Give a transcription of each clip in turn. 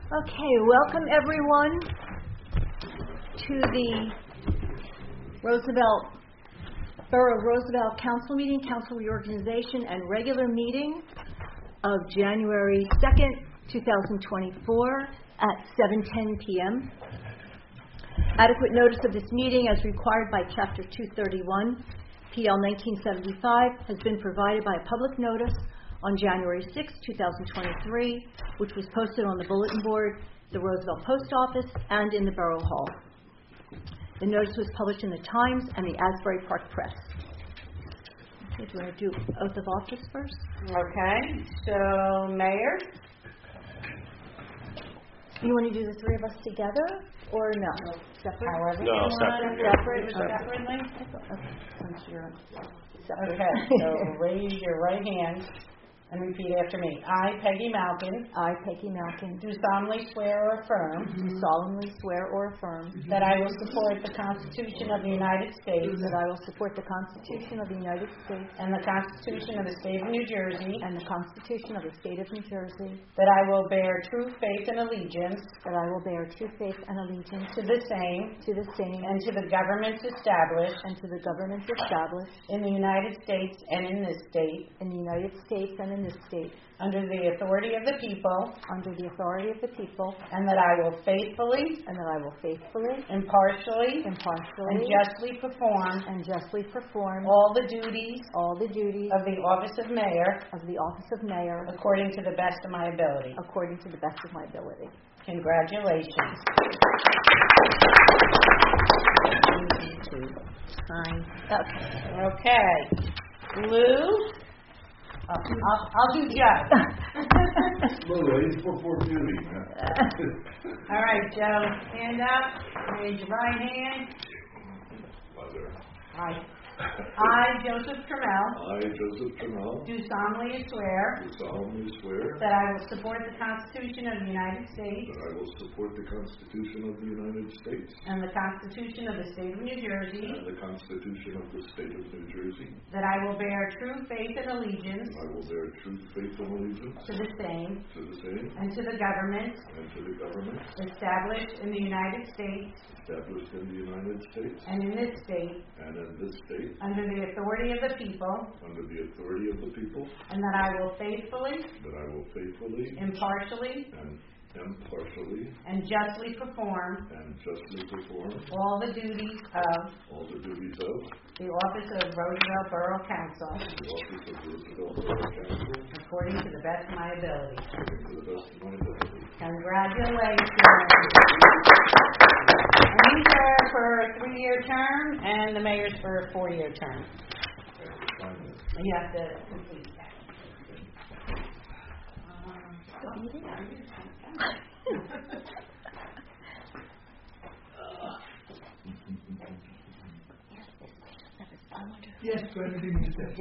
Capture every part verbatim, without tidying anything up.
Okay, welcome everyone to the Roosevelt, Borough of Roosevelt Council meeting, Council reorganization, and regular meeting of January second, twenty twenty-four at seven ten p.m. Adequate notice of this meeting as required by Chapter two thirty-one, P L nineteen seventy-five, has been provided by a public notice on January sixth, twenty twenty-three, which was posted on the bulletin board, the Roosevelt Post Office, and in the Borough Hall. The notice was published in the Times and the Asbury Park Press. Okay, do you want to do oath of office first? Okay, so Mayor? You want to do the three of us together, or no? Separate? However No, you want. separate. Separate, separately? Okay, since you're separate. Okay, so raise your right hand and repeat after me. I, Peggy Malkin, I, Peggy Malkin, do solemnly swear or affirm do solemnly swear or affirm that I will support the Constitution of the United States that I will support the Constitution of the United States and the Constitution of the State of New Jersey, and the Constitution of the State of New Jersey, that I will bear true faith and allegiance that I will bear true faith and allegiance to the same to the same and to the governments established and to the governments established in the United States and in this state, in the United States and in this state, under the authority of the people, under the authority of the people, and that I will faithfully, and that I will faithfully, impartially, impartially, and justly perform and justly perform all the duties all the duties of the office of mayor of the office of mayor according to the best of my ability. according to the best of my ability. Congratulations. Sign. Okay. Okay. Lou? Oh, I'll, I'll do Joe. Lou, he's for poor beauty, man. All right, Joe. Stand up. Raise your right hand. Mother. All right. I, Joseph Trammell, I, Joseph Trammell, do solemnly swear do solemnly swear that I will support the Constitution of the United States that I will support the Constitution of the United States and the Constitution of the State of New Jersey, and the Constitution of the State of New Jersey. that I will bear true faith and allegiance I will bear true faith and allegiance to the same to the same and to the government and to the government established in the United States established in the United States and in this state and in this state under the authority of the people, under the authority of the people, and that I will faithfully, that I will faithfully impartially, and impartially and justly perform and justly perform all the duties of all the duties of the office of Roosevelt Borough Council the office of Roosevelt Borough Council according to the best of my ability. according to the best of my ability. Congratulations. And these are for a three-year term, and the mayor's for a four-year term. And you have to complete that. Yes, for anything you say.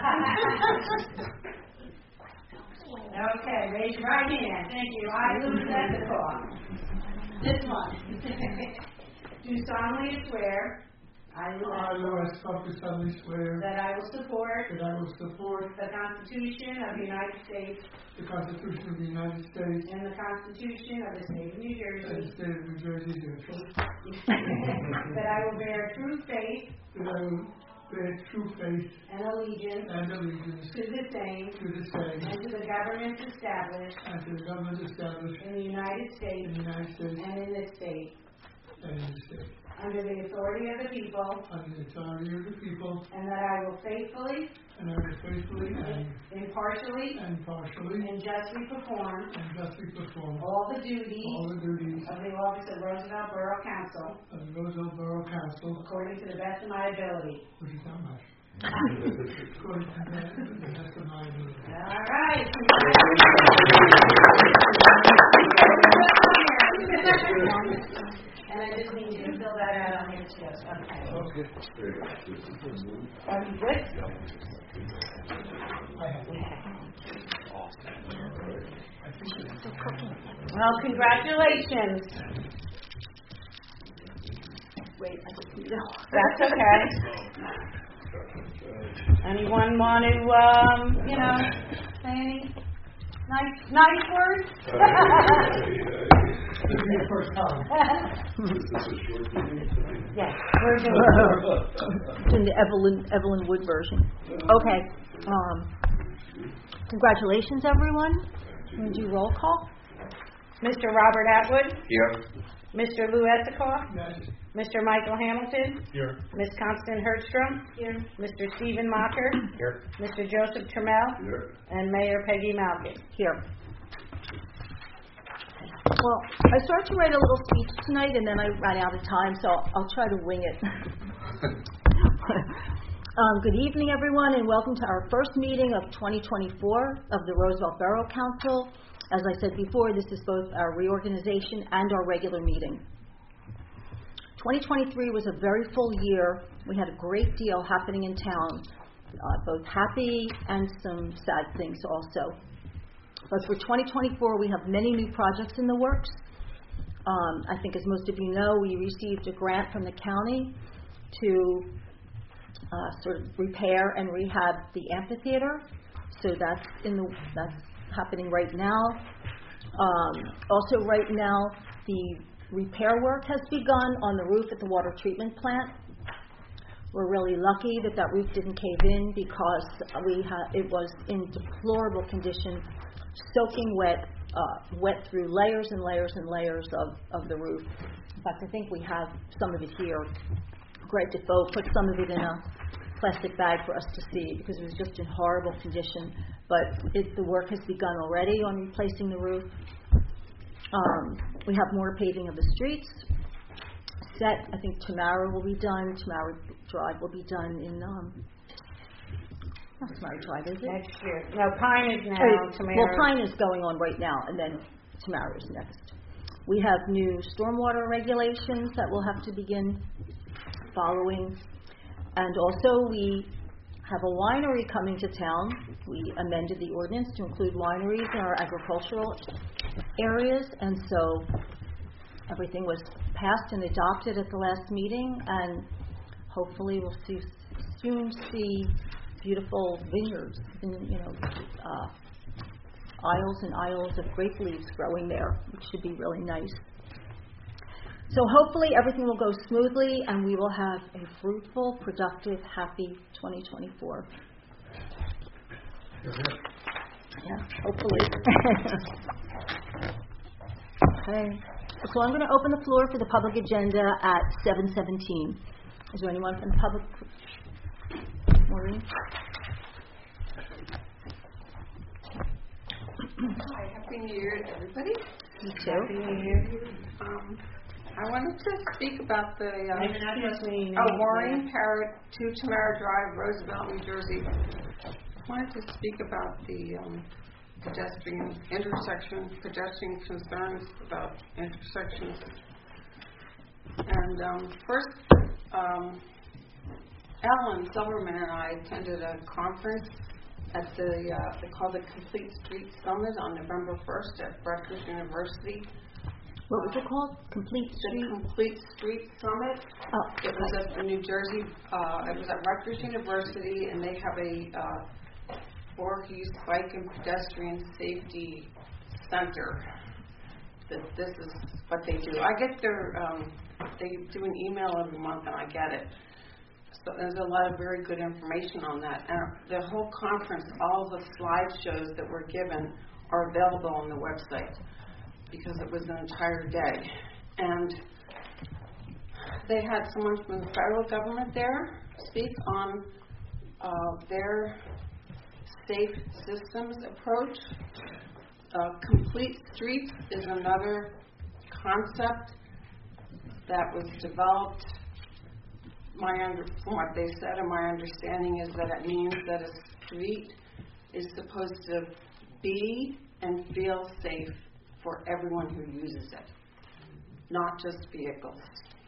Okay, raise your right hand. Thank you. I, Louis Endicott. This one. Do solemnly swear. I, I, Louis Endicott, solemnly swear that I will support that I will support the Constitution of the United States the Constitution of the United States and the Constitution of the State of New and the Jersey. State of New Jersey, therefore, That I will bear true faith that I will bear true faith and allegiance and allegiance to the same to the same and to the governments established and to the government established in the United States in the United States and in this state, and in the state, under the authority of the people, under the authority of the people, and that I will faithfully, and I will faithfully and impartially, impartially and justly perform and justly perform all the duties all the duties of the office of Roosevelt Borough Council of the Roosevelt Borough Council, according to the best of my ability. which is not much. According to the best of my ability. All right. And I just need you to fill that out on your chest. Okay. Okay. Are you good? Well, congratulations. Wait, I just need to... That's okay. Anyone want to, um, you know, say any nice, nice words? This is your first time. Is this a short meeting tonight? Yes, we're doing It's in the Evelyn, Evelyn Wood version. Okay, um, congratulations, everyone. Want to do roll call? Mister Robert Atwood, Here. Mister Lou Esikoff, Yes. Mister Michael Hamilton, Here. Miss Constance Herdstrom, Here. Mister Stephen Mocker, Here. Mister Joseph Trammell, Here. and Mayor Peggy Malkin. Here. Well, I started to write a little speech tonight, and then I ran out of time, so I'll try to wing it. um, good evening, everyone, and welcome to our first meeting of twenty twenty-four of the Roosevelt Borough Council. As I said before, this is both our reorganization and our regular meeting. twenty twenty-three was a very full year. We had a great deal happening in town, uh, both happy and some sad things also. But for twenty twenty-four, we have many new projects in the works. Um, I think, as most of you know, we received a grant from the county to uh, sort of repair and rehab the amphitheater. So that's in the that's happening right now. Um, also, right now, the repair work has begun on the roof at the water treatment plant. We're really lucky that that roof didn't cave in because we ha- it was in deplorable condition, soaking wet, uh, wet through layers and layers and layers of, of the roof. In fact, I think we have some of it here. Greg Defoe put some of it in a plastic bag for us to see because it was just in horrible condition. But it, the work has begun already on replacing the roof. Um, we have more paving of the streets. Set, I think Tamara will be done. Tamara Drive will be done in, um, not Tamara Drive, is it? Next year. No, Pine is now. Uh, Tamara. Well, Pine is going on right now, and then Tamara is next. We have new stormwater regulations that we'll have to begin following. And also, we have a winery coming to town. We amended the ordinance to include wineries in our agricultural areas, and so everything was passed and adopted at the last meeting, and hopefully we'll see, soon see beautiful vineyards and, you know, uh, aisles and aisles of grape leaves growing there, which should be really nice. So hopefully everything will go smoothly and we will have a fruitful, productive, happy twenty twenty-four. Yeah, hopefully. Okay. So I'm going to open the floor for the public agenda at seven seventeen. Is there anyone from the public? Maureen? Hi, Happy New Year to everybody. You too. Happy New Year. Um, I wanted to speak about the, uh, Excuse me. oh, Maureen Parrott, two Tamara Drive, Roosevelt, New Jersey. I wanted to speak about the um, pedestrian intersection, pedestrian concerns about intersections. And um, first, um, Alan Silverman and I attended a conference at the, uh, they call the Complete Street Summit on November first at Rutgers University. What was it called? Complete The Street? Complete Street Summit. Oh, It was at the New Jersey, uh, it was at Rutgers University, and they have a uh, Voorhees Bike and Pedestrian Safety Center. That this is what they do. I get their, um, they do an email every month, and I get it. So there's a lot of very good information on that. And the whole conference, all the slideshows that were given are available on the website because it was an entire day. And they had someone from the federal government there speak on uh, their safe systems approach. Uh, Complete Streets is another concept that was developed. My under, from what they said, and my understanding is that it means that a street is supposed to be and feel safe for everyone who uses it, not just vehicles.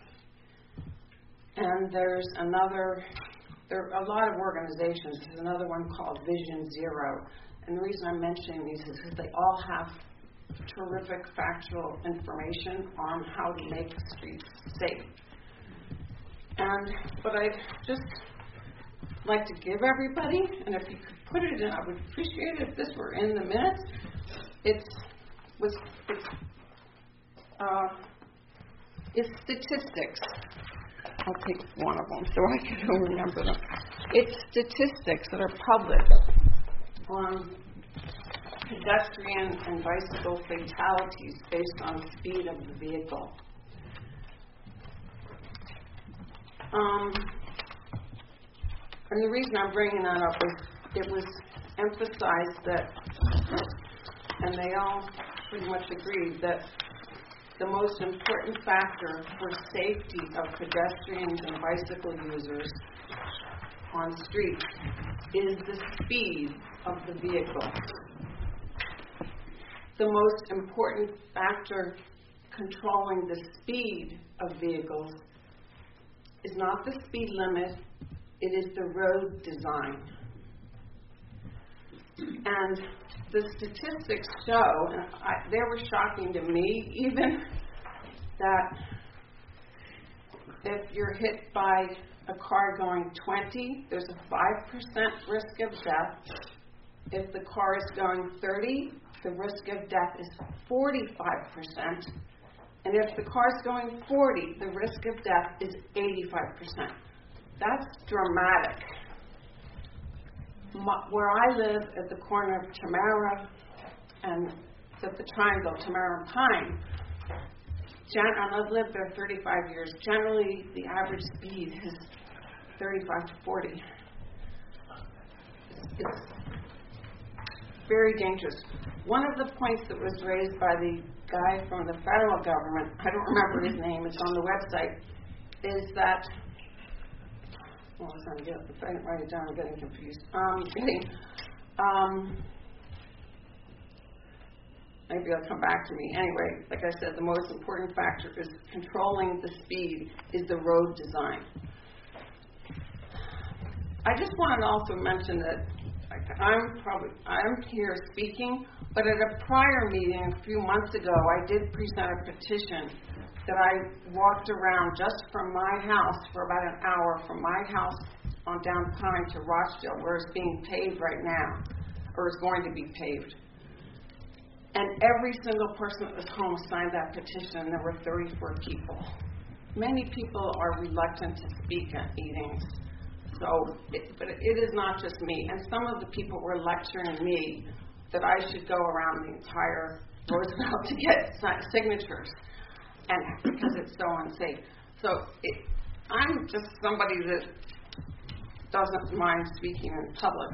And there's another, there are a lot of organizations. There's another one called Vision Zero. And the reason I'm mentioning these is because they all have terrific factual information on how to make streets safe. And what I'd just like to give everybody, and if you could put it in, I would appreciate it if this were in the minutes. It's was it's uh, is statistics. I'll take one of them so I can remember them. It's statistics that are published on pedestrian and bicycle fatalities based on speed of the vehicle. Um, and the reason I'm bringing that up is it was emphasized that, and they all pretty much agreed, that the most important factor for safety of pedestrians and bicycle users on streets is the speed of the vehicle. The most important factor controlling the speed of vehicles is not the speed limit, it is the road design. And the statistics show, and I, they were shocking to me even, that if you're hit by a car going twenty, there's a five percent risk of death. If the car is going thirty, the risk of death is forty-five percent. And if the car is going forty, the risk of death is eighty-five percent. That's dramatic. My, where I live at the corner of Tamara and at the triangle, Tamara and Pine, gen- and I've lived there thirty-five years. Generally, the average speed is thirty-five to forty. It's, it's very dangerous. One of the points that was raised by the guy from the federal government, I don't remember his name, it's on the website, is that, well, I was trying to get it, if I didn't write it down, I'm getting confused. Um, getting, um, maybe it'll come back to me. Anyway, like I said, the most important factor is controlling the speed is the road design. I just want to also mention that I'm probably, I'm here speaking, but at a prior meeting a few months ago, I did present a petition that I walked around just from my house for about an hour, from my house on down Pine to Rochdale, where it's being paved right now, or is going to be paved. And every single person that was home signed that petition, and there were thirty-four people. Many people are reluctant to speak at meetings. So, it, but it is not just me. And some of the people were lecturing me that I should go around the entire Roosevelt to get signatures, and because it's so unsafe. So, it, I'm just somebody that doesn't mind speaking in public.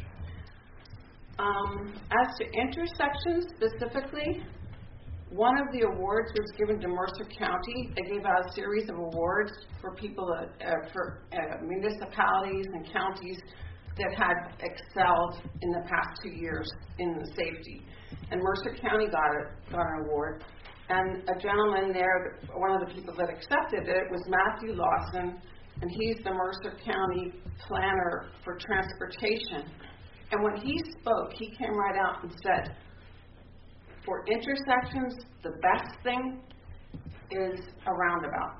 Um, as to intersections specifically, one of the awards was given to Mercer County. They gave out a series of awards for people, uh, uh, for uh, municipalities and counties that had excelled in the past two years in the safety. And Mercer County got it, got an award. And a gentleman there, one of the people that accepted it, was Matthew Lawson, and he's the Mercer County planner for transportation. And when he spoke, he came right out and said, for intersections, the best thing is a roundabout.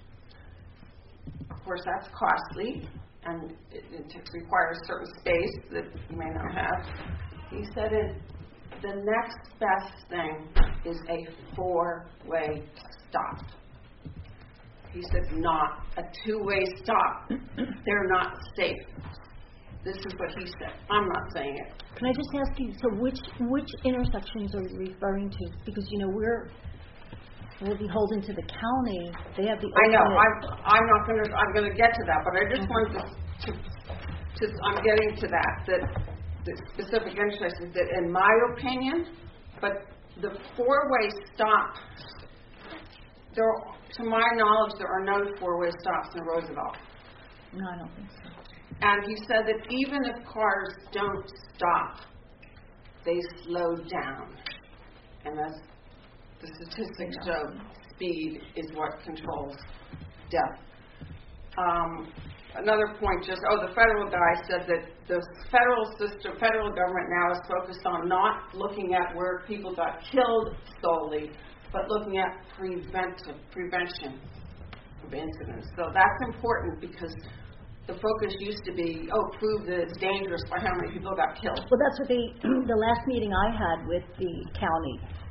Of course, that's costly, and it, it requires certain space that you may not have. He said it, the next best thing is a four-way stop. He said, not a two-way stop. They're not safe. This is what he said. I'm not saying it. Can I just ask you, so which which intersections are you referring to? Because, you know, we're we're beholden to the county. They have the I know. ultimate- I'm, I'm not going to. I'm going to get to that, but I just wanted to, to, to. I'm getting to that. That the specific intersection. That, in my opinion, but the four-way stop. There, to my knowledge, there are no four-way stops in Roosevelt. No, I don't think so. And he said that even if cars don't stop, they slow down. And as the statistics show, speed is what controls death. Um, another point, just, oh, the federal guy said that the federal system, federal government now is focused on not looking at where people got killed solely, but looking at preventive, prevention of incidents. So that's important because the focus used to be, oh, prove that it's dangerous by how many people got killed. Well, that's what they, the last meeting I had with the county,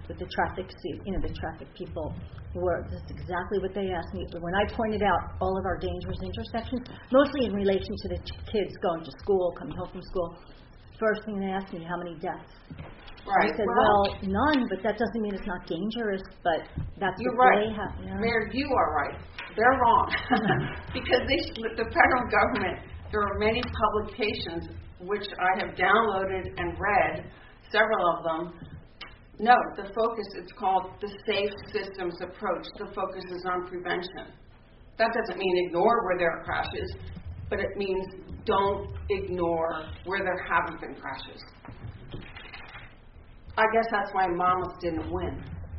with the traffic, se- you know, the traffic people were, this is exactly what they asked me. When I pointed out all of our dangerous intersections, mostly in relation to the ch- kids going to school, coming home from school, first thing they asked me, how many deaths? Right. I said, well, well, none, but that doesn't mean it's not dangerous, but that's You're what right. they have. You know? Mayor, you are right. They're wrong. Because they, sh- the federal government, there are many publications which I have downloaded and read, several of them. No, the focus, it's called the Safe Systems Approach. The focus is on prevention. That doesn't mean ignore where there are crashes, but it means don't ignore where there haven't been crashes. I guess that's why Mamas didn't win.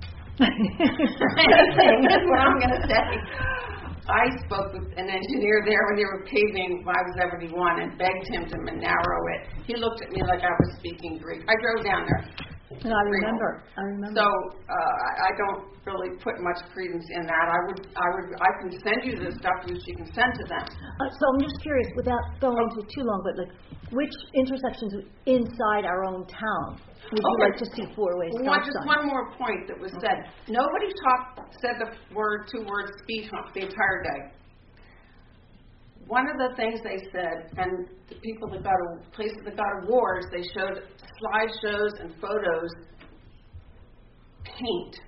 That's what I'm going to say. I spoke with an engineer there when they were paving five seventy-one and begged him to narrow it. He looked at me like I was speaking Greek. I drove down there. No, I remember. I remember. So uh, I don't really put much credence in that. I would, I would, I can send you the stuff which you can send to them. Uh, so I'm just curious, without going into too long, but like, which intersections inside our own town would you Okay. like to see four-way stop One, just signs? one more point that was said. Nobody talked, said the word, two words, speed hump the entire day. One of the things they said, and the people that got places that got awards, they showed slideshows and photos. Paint.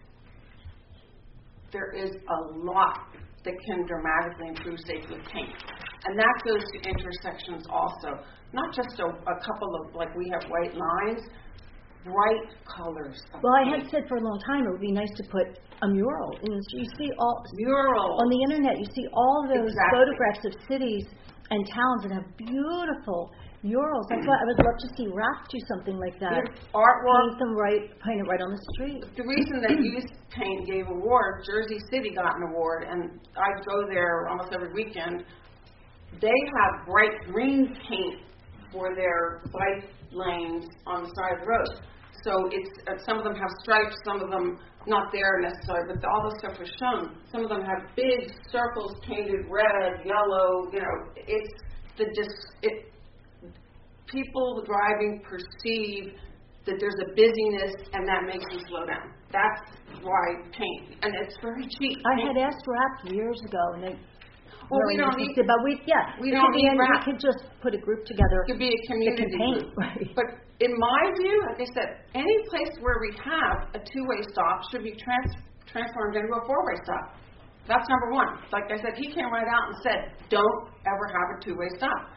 There is a lot that can dramatically improve safety with paint, and that goes to intersections also. Not just a, a couple of, like we have white lines. Bright colors. Well, I had said for a long time it would be nice to put a mural. And you see all Mural. on the internet. You see all those Exactly. photographs of cities and towns that have beautiful murals. That's why I would love to see R A P do something like that. Artwork. Paint them right, paint it right on the street. The reason that Youth Paint gave awards, Jersey City got an award, and I go there almost every weekend. They have bright green paint for their bike lanes on the side of the road. So it's uh, some of them have stripes, some of them not there necessarily, but all the stuff was shown. Some of them have big circles painted red, yellow. You know, it's the dis- it. People driving perceive that there's a busyness, and that makes them slow down. That's why paint, and it's very cheap. I Paint- had asked R A P years ago, and they Well, weren't we don't need. interested, but we yeah we it don't could be need any- R A P. We could just put a group together. It could be a community that can paint, group. right. But in my view, like I said, any place where we have a two-way stop should be trans- transformed into a four-way stop. That's number one. Like I said, he came right out and said, don't ever have a two-way stop.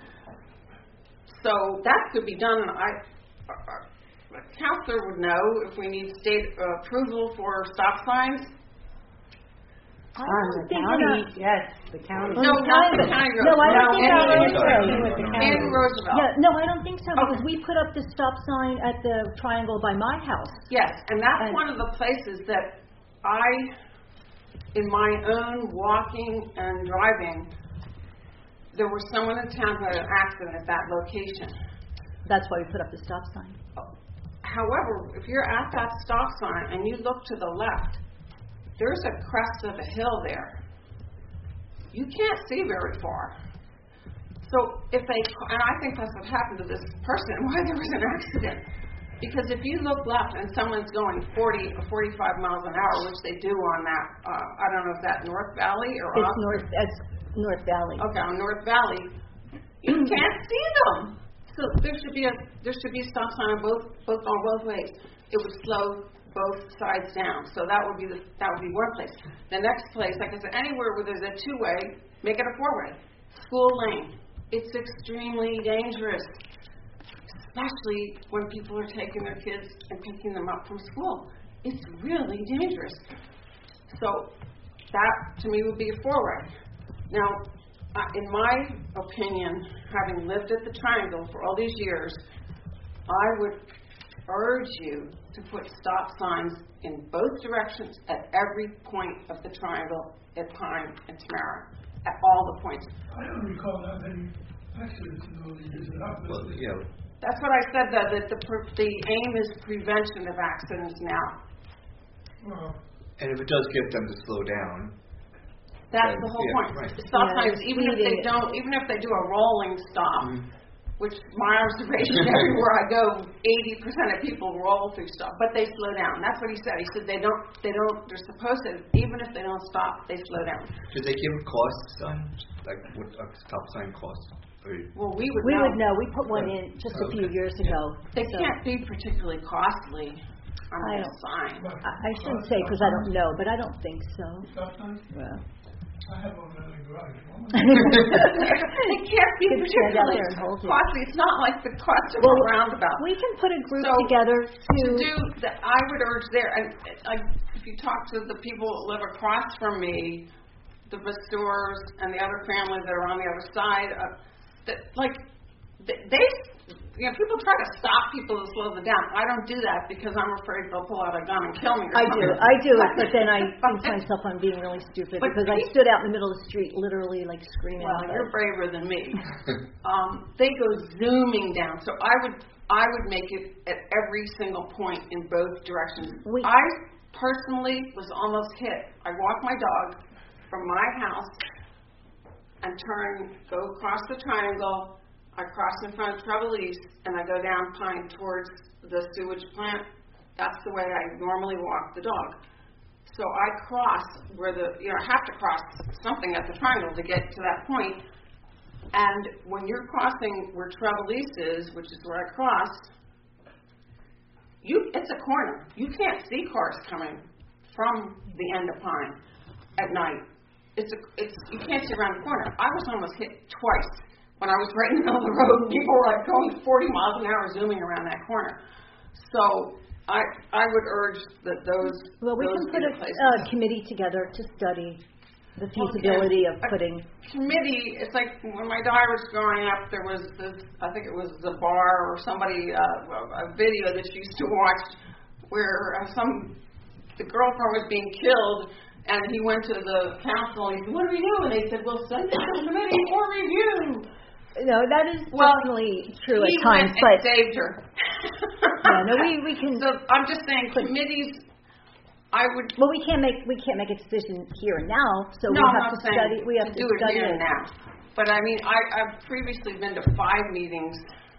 So that could be done. I, uh, a counselor would know if we need state uh, approval for stop signs. I don't think we're not- yes, the county. No, not the county road. No, I don't No, think any that intersection was with the right. county. In Roosevelt. Yeah, no, I don't think so, because Okay. we put up the stop sign at the triangle by my house. Yes, and that's And- one of the places that I, in my own walking and driving, there was someone in town who had an accident at that location. That's why we put up the stop sign. However, if you're at that stop sign and you look to the left, there's a crest of a hill there. You can't see very far. So if they, and I think that's what happened to this person, why there was an accident. Because if you look left and someone's going forty or forty-five miles an hour, which they do on that, uh, I don't know if that North Valley or It's off, north, it's North Valley. okay, on North Valley, you can't see them. So there should be a there should be a stop sign on both both on both ways. It would slow both sides down. So that would be the that would be one place. The next place, like I said, anywhere where there's a two way, make it a four way. School lane. It's extremely dangerous, especially when people are taking their kids and picking them up from school. It's really dangerous. So that to me would be a four way. Now, uh, in my opinion, having lived at the Triangle for all these years, I would urge you to put stop signs in both directions at every point of the Triangle at Pine and Tamara, at all the points. I don't recall that many accidents in all the years that I've Well, lived. yeah, That's what I said, though, that the, pr- the aim is prevention of accidents now. Well, and if it does get them to slow down, That's Right, the whole yeah, point. right. The stop Yeah, signs, it's even if they speeding. don't, even if they do a rolling stop, Mhm. which my observation everywhere I go, eighty percent of people roll through stuff, but they slow down. That's what he said. He said they don't, they don't, they're supposed to, even if they don't stop, they slow down. Did they give costs on, like, what a stop sign costs? Or you- Well, we would We know. would know, we put one in just a few years ago. They so- can't be particularly costly on I a don't- sign. I I shouldn't say because I don't know, but I don't think so. Stop signs? Well. I have one in the garage. They can't be Could stand out particularly there and hold it. costly. It's not like the cost of Well, a roundabout. We can put a group So, together To to, do that, I would urge there, and, and if you talk to the people that live across from me, the Pastors and the other families that are on the other side, uh, that like they, they, you know, people try to stop people to slow them down. I don't do that because I'm afraid they'll pull out a gun and kill me. Or I do, something. I do it, but then I think to myself I'm being really stupid But because I we- stood out in the middle of the street literally like screaming. Well, but- you're braver than me. um, they go zooming down. So I would I would make it at every single point in both directions. We- I personally was almost hit. I walked my dog from my house and turn, go across the triangle. I cross in front of Treble East and I go down Pine towards the sewage plant. That's the way I normally walk the dog. So I cross where the, you know, I have to cross something at the triangle to get to that point. And when you're crossing where Treble East is, which is where I crossed, you, it's a corner. You can't see cars coming from the end of Pine at night. It's a, it's, you can't see around the corner. I was almost hit twice when I was right in the middle of the road and people were like going forty miles an hour zooming around that corner. So I, I would urge that those, Well, we those can be put the a places. uh, committee together to study the feasibility of A putting, committee, it's like when my daughter was growing up, there was this, I think it was the bar or somebody, uh, a video that she used to watch where uh, some, the girlfriend was being killed and he went to the council and he said, what do we do? And they said, well, send it to the committee for review. no, that is Well, definitely true He at times, went and but, saved her. yeah, no, we, we can, So I'm just saying committees, I would well, we can't make, we can't make a decision here and now, so we No, I'm have not to saying study, we have to do it study here it. and now. But I mean, I, I've previously been to five meetings.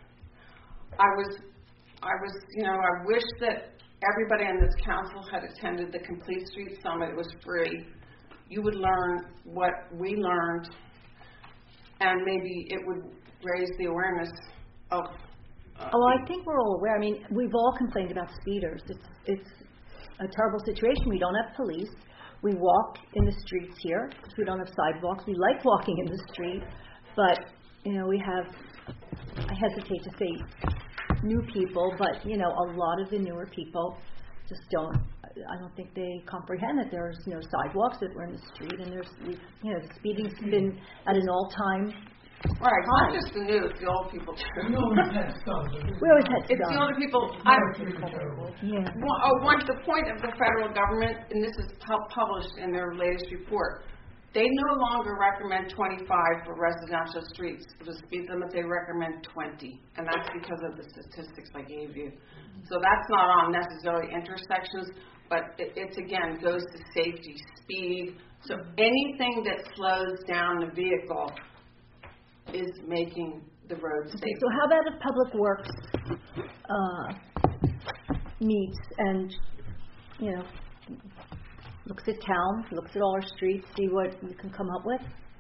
I was, I was, you know, I wish that everybody on this council had attended the Complete Street Summit. It was free. You would learn what we learned, and maybe it would raise the awareness of. Uh, Oh, I think we're all aware. I mean, we've all complained about speeders. It's it's a terrible situation. We don't have police. We walk in the streets here because we don't have sidewalks. We like walking in the street, but you know, we have. I hesitate to say new people, but you know, a lot of the newer people just don't. I don't think they comprehend that there's no sidewalks, that we're in the street, and there's we, you know, the speeding's been at an all-time. right, not just the new, it's the old people too. We always had some. but We always had It's the some. older people. It's I, pretty terrible. Yeah. Well, oh, one, the point of the federal government, and this is pu- published in their latest report, they no longer recommend twenty-five for residential streets. For the speed limit, they recommend twenty, and that's because of the statistics I gave you. So that's not on necessarily intersections, but it, it's again goes to safety, speed. So anything that slows down the vehicle is making the road safer. So how about if Public Works uh, meets and, you know, looks at town, looks at all our streets, see what we can come up with?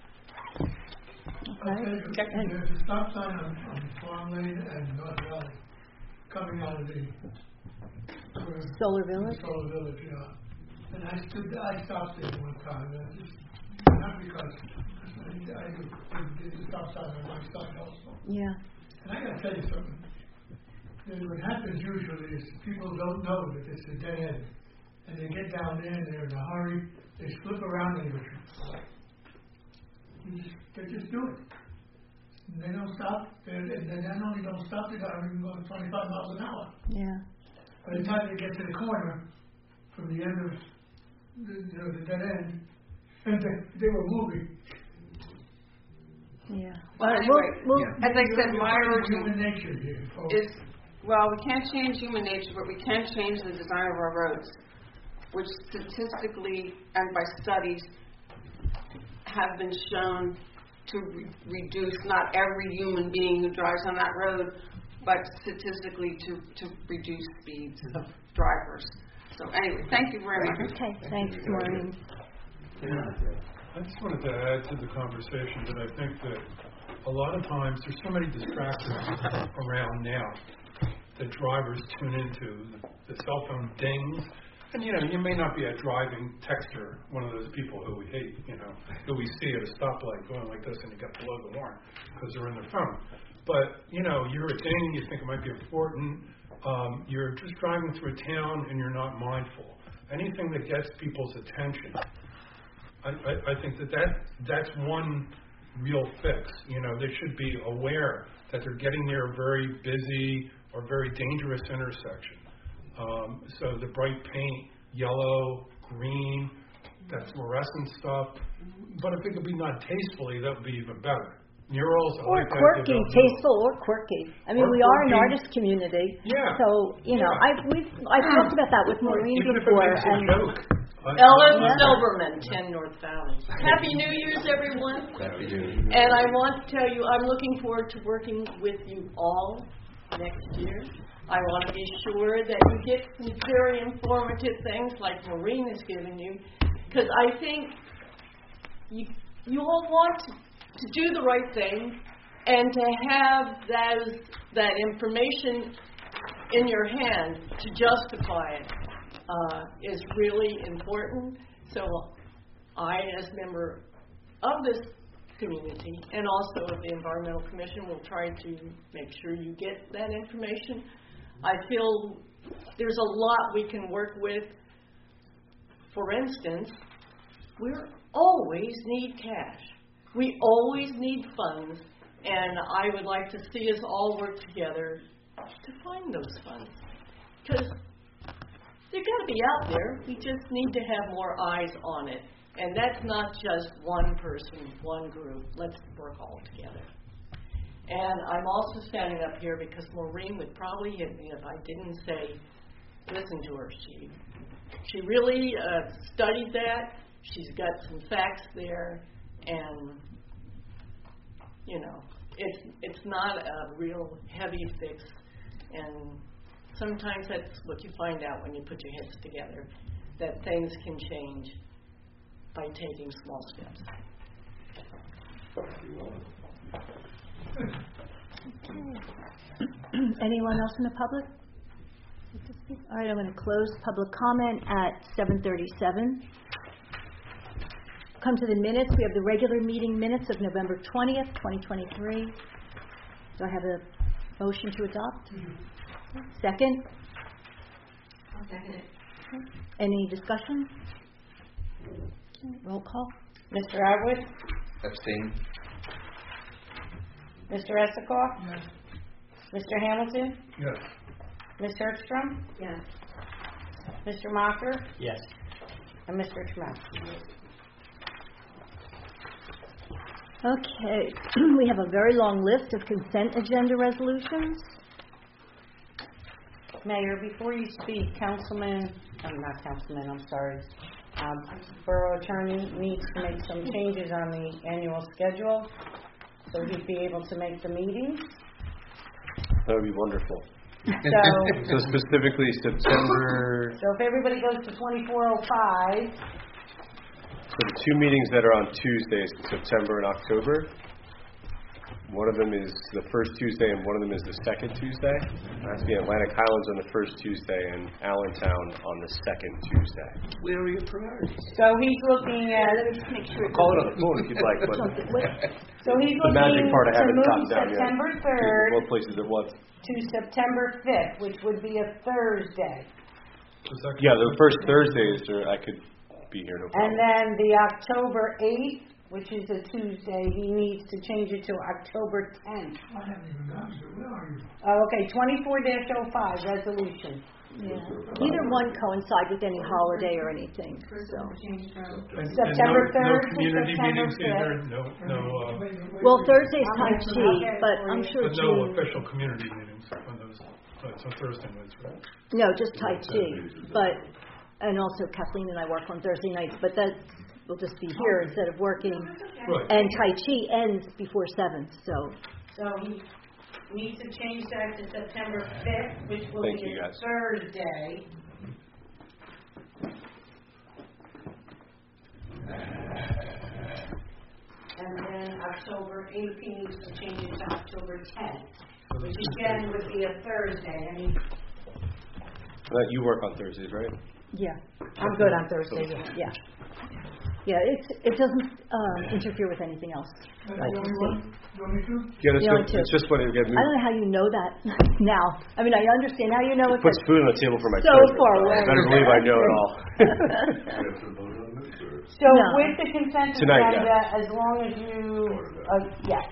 Okay. Okay, And- there's a stop sign on, on Farm Lane and North Valley coming out of the where- Solar Village? Solar Village, yeah. And I stood, I stopped there one time, and I just, not because I, I did the stop sign on my side also. Yeah. And I gotta tell you something. And what happens usually is people don't know that it's a dead end. And they get down there and they're in a hurry, they slip around and you just, they just do it. And they don't stop, they, and they not only don't stop, they got even going twenty-five miles an hour. Yeah. By the time they get to the corner, from the end of the, you know, the dead end, and they, they were moving. Yeah. Well, All right, anyway, we'll, we'll, yeah. As I said, my You're urging human nature here, folks. is, well, we can't change human nature, but we can change the design of our roads, which statistically and by studies have been shown to re- reduce not every human being who drives on that road, but statistically to, to reduce speeds of drivers. So anyway, thank you very much. Okay, thanks, Maureen. I just wanted to add to the conversation that I think that a lot of times there's so many distractions around now that drivers tune into. The, the cell phone dings. And, you know, you may not be a driving texter, one of those people who we hate, you know, who we see at a stoplight going like this and you got to blow the horn because they're in their phone. But, you know, you're a ding, you think it might be important. Um, you're just driving through a town and you're not mindful. Anything that gets people's attention, I, I, I think that, that that's one real fix. You know, they should be aware that they're getting near a very busy or very dangerous intersection. Um, so the bright paint, yellow, green, that fluorescent stuff. But if it could be done tastefully, that would be even better. Murals, I Or like that quirky, development. tasteful or quirky. I mean, Or we are an quirky. artist community. Yeah. So, you know, Yeah. I we've I've talked about that with Maureen Even if it before. makes a And joke. I- Ellen Yeah. Silverman, ten North Valley. Happy New Year's, everyone. Happy New Year. And I want to tell you, I'm looking forward to working with you all next year. I want to be sure that you get some very informative things like Maureen has given you, because I think you, you all want to, to do the right thing and to have those, that information in your hand to justify it uh, is really important. So I, as a member of this community and also of the Environmental Commission, will try to make sure you get that information. I feel there's a lot we can work with. For instance, we always need cash. We always need funds, and I would like to see us all work together to find those funds. Because they're going to be out there. We just need to have more eyes on it. And that's not just one person, one group. Let's work all together. And I'm also standing up here because Maureen would probably hit me if I didn't say, listen to her. She, she really uh, studied that. She's got some facts there. And, you know, it's, it's not a real heavy fix. And sometimes that's what you find out when you put your heads together, that things can change by taking small steps. anyone else in the public? All right, I'm going to close public comment at seven thirty-seven. Come to the minutes. We have the regular meeting minutes of November twentieth, twenty twenty-three. Do I have a motion to adopt? Mm-hmm. Second? I'll second it. Any discussion? Okay, roll call. Mister Atwood? Abstain. Mister Esikoff? Yes. Mister Hamilton? Yes. Miz Hertzstrom? Yes. Mister Mocker? Yes. And Mister Trammell? Okay, we have a very long list of consent agenda resolutions. Mayor, before you speak, Councilman, I'm not Councilman, I'm sorry, um, Borough Attorney needs to make some changes on the annual schedule so he'd be able to make the meetings. That would be wonderful. So, So specifically September, so if everybody goes to twenty-four oh five, so the two meetings that are on Tuesdays, September and October, one of them is the first Tuesday and one of them is the second Tuesday. It has to be Atlantic Highlands on the first Tuesday and Allentown on the second Tuesday. Where are your priorities? so he's looking at, Let me just make sure. Call it on the phone if you'd like, but so he's the magic looking part I to haven't move gotten down yet. September Do third both places at once. to September fifth, which would be a Thursday. The second- Yeah, the first Thursdays are, I could be here, no And problem. then the October eighth, which is a Tuesday, he needs to change it to October tenth. I haven't even gotten to it. Where are you? Oh, okay, twenty-four dash oh five, resolution. Yeah. Either one coincide with any holiday or anything, so. And- and September no- third No to community September meetings either, no, no, uh, Wait, wait, wait. Well, Thursday's Tai Okay, Chi, okay, but for I'm you. sure but no June, official community meetings on those, uh, it's on Thursday nights, right? no, just Tai Chi, but, and also Kathleen and I work on Thursday nights, but that, will just be here instead of working. Right. And Tai Chi ends before seven, so, So he needs to change that to September fifth, which will Thank be you, a guys. Thursday. And then October eighth, he needs to change it to October tenth, which again would be a Thursday. I mean, Uh, You work on Thursdays, right? yeah, I'm good on Thursday, yeah. yeah. Yeah, it's, it doesn't um, interfere with anything else. That's I the can only see. one, the only two? Yeah, that's The only good. two. It's just when it gets I don't know how you know that now. I mean, I understand how you know it, puts but food on the table for my so children. far away. Better believe I know it all. So No. with the consent Tonight, agenda, yeah. as long as you, uh, yes.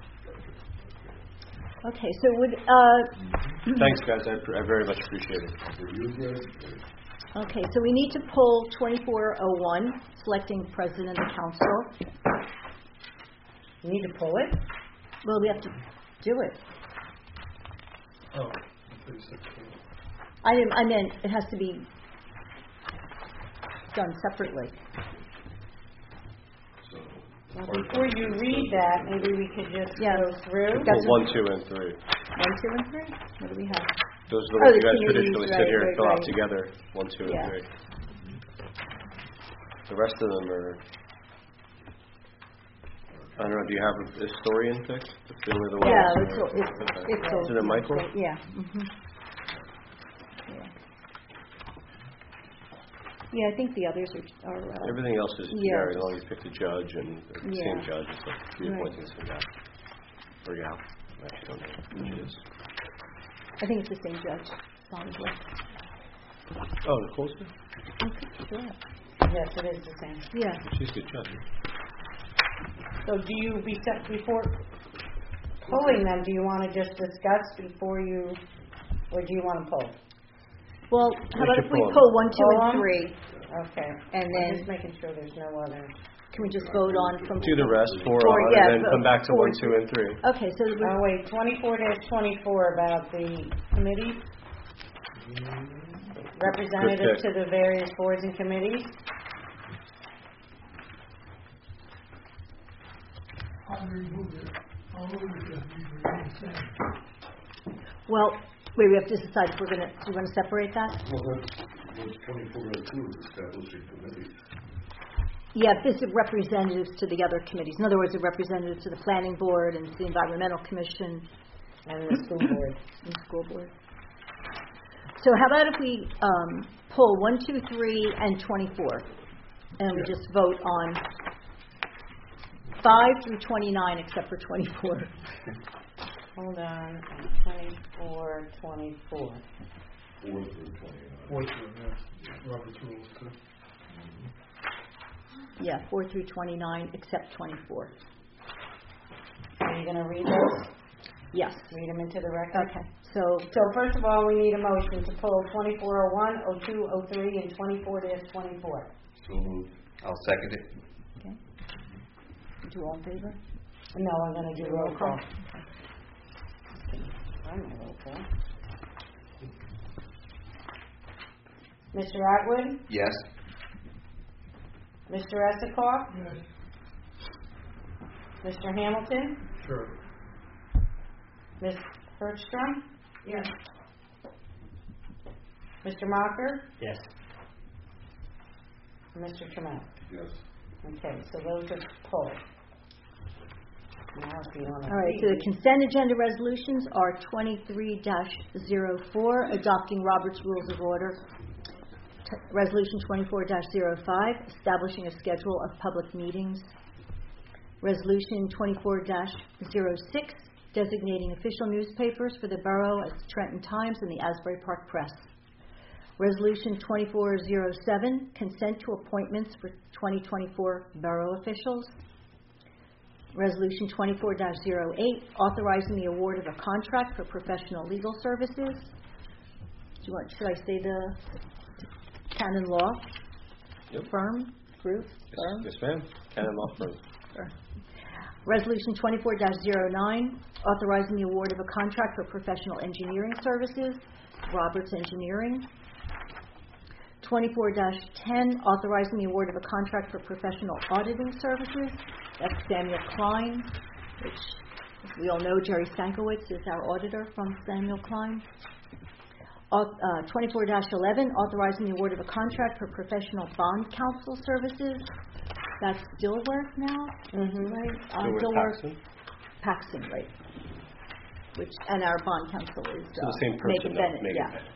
Okay, so would, uh, Thanks, guys. I, I very much appreciate it. okay, so we need to pull twenty-four oh one, selecting president of the council. You need to pull it? Well, we have to do it. Oh, I thought you said four. I didn't, I meant it has to be done separately. Well, before you read that, maybe we could just Yeah. go through. That's Well, one, two, and three. One, two, and three? What do we have? Those are the Oh, ones the you guys committees, traditionally right, sit here and right, fill out right. together. One, two, Yeah. and three. The rest of them are. I don't know. Do you have a historian pick? The only the ones Yeah, that it's, are- all- it's, okay. it's. all- Is it a Michael? Yeah. mhm. Yeah. Yeah, I think the others are, are, uh, Everything else is Yeah. very long. You pick the judge and the Yeah. same judge. It's like three Right. appointing the same guy. Or gal. I actually don't know which it is. I think it's the same judge, probably. Oh, Nicole's good. Sure. Yes, it is the same. Yeah. She's a good judge. So do you, be set before pulling them, do you want to just discuss before you, or do you want to pull? Well, how about should if we pull 'em. pull one, two, Pull and 'em? three, Okay. and I'm then just making sure there's no other. can we just vote on from? Do the rest, four Four, on, yeah, and then so come back to four, one, two, and three. Okay, so Oh, we're, wait, twenty-four twenty-four about the committee, representatives pick. to the various boards and committees. I'll remove it. I'll move it to be remain the same. well, wait, we have to decide if we're gonna, do you wanna separate that? Well, that's, that's twenty-four oh two, establishing committees. Yeah, this is representatives to the other committees. In other words, a representative to the planning board and to the environmental commission And the school board. and school board. So how about if we, um, pull one, two, three, and twenty-four? And we just vote on five through twenty-nine, except for twenty-four. Hold on, twenty-four, twenty-four. Four through twenty-nine. Fourth one, yeah. Robert's rules, too. Yeah, four through twenty-nine, except twenty-four. Are you going to read those? Yes. Read them into the record? Okay, so, So first of all, we need a motion to pull twenty-four oh one, oh two, oh three, and twenty-four twenty-four. So moved. I'll second it. okay. Do all in favor? No, I'm going to do roll call. Okay. I'm a roll call. Mister Atwood? Yes. Mister Esikoff? Yes. Mister Hamilton? Sure. Miz Bergstrom? yes. Mister Mocker? Yes. Mister Trammell? Yes. Okay, so those are pulled. Now, if you want to All right, so the consent agenda resolutions are twenty-three dash zero four, adopting Robert's Rules of Order. T- Resolution twenty-four dash zero five, establishing a schedule of public meetings. Resolution twenty-four dash zero six, designating official newspapers for the borough as Trenton Times and the Asbury Park Press. Resolution twenty-four oh seven, consent to appointments for twenty twenty-four borough officials. Resolution twenty-four dash zero eight, authorizing the award of a contract for professional legal services. Do you want, should I say the Canon Law Yep. firm, group, firm? Yes, ma'am. Canon Law Firm. Sure. Resolution twenty-four dash zero nine, authorizing the award of a contract for professional engineering services, Roberts Engineering. twenty-four ten, authorizing the award of a contract for professional auditing services. That's Samuel Klein, which, as we all know, Jerry Stankiewicz is our auditor from Samuel Klein. Uh, twenty-four eleven, authorizing the award of a contract for professional bond counsel services. That's Dilworth now, Mm-hmm. right? Uh, Dilworth Dilworth Paxson? Paxson, right. Which, and our bond counsel is So the uh, same person, Megan though, Bennett. Megan yeah, Bennett.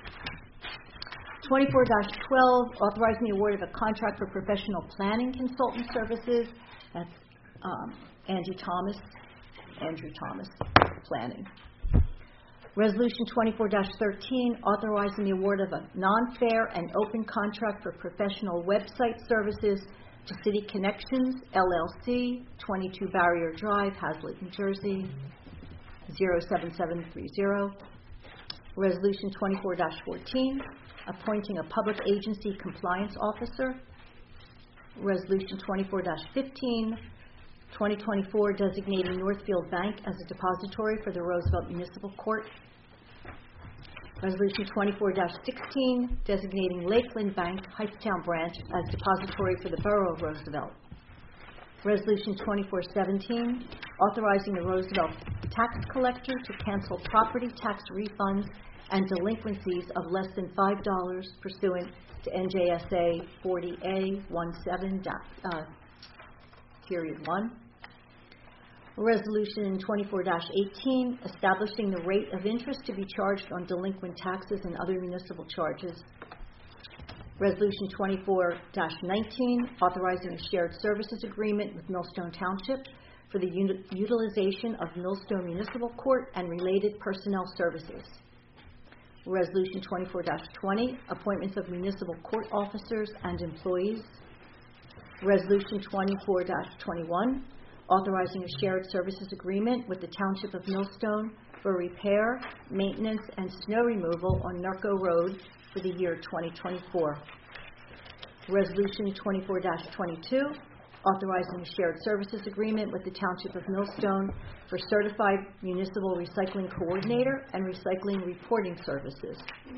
yeah. twenty-four twelve, authorizing the award of a contract for professional planning consultant services. That's um, Andy Thomas, Andrew Thomas, planning. Resolution twenty-four thirteen, authorizing the award of a non-fair and open contract for professional website services to City Connections, L L C, twenty-two Barrier Drive, Hazlet, New Jersey, zero seven seven three zero. Resolution twenty-four fourteen, appointing a public agency compliance officer. Resolution twenty-four fifteen, twenty twenty-four, designating Northfield Bank as a depository for the Roosevelt Municipal Court. Resolution twenty-four sixteen, designating Lakeland Bank, Hightstown Branch, as depository for the Borough of Roosevelt. Resolution twenty-four seventeen, authorizing the Roosevelt tax collector to cancel property tax refunds and delinquencies of less than five dollars pursuant to N J S A forty A seventeen, uh, period one. Resolution twenty-four eighteen, establishing the rate of interest to be charged on delinquent taxes and other municipal charges. Resolution twenty-four nineteen, authorizing a shared services agreement with Millstone Township for the uni- utilization of Millstone Municipal Court and related personnel services. Resolution twenty-four twenty, appointments of municipal court officers and employees. Resolution twenty-four twenty-one, authorizing a shared services agreement with the Township of Millstone for repair, maintenance, and snow removal on Narco Road for the year twenty twenty-four. Resolution twenty-four twenty-two, authorizing a shared services agreement with the Township of Millstone for certified municipal recycling coordinator and recycling reporting services.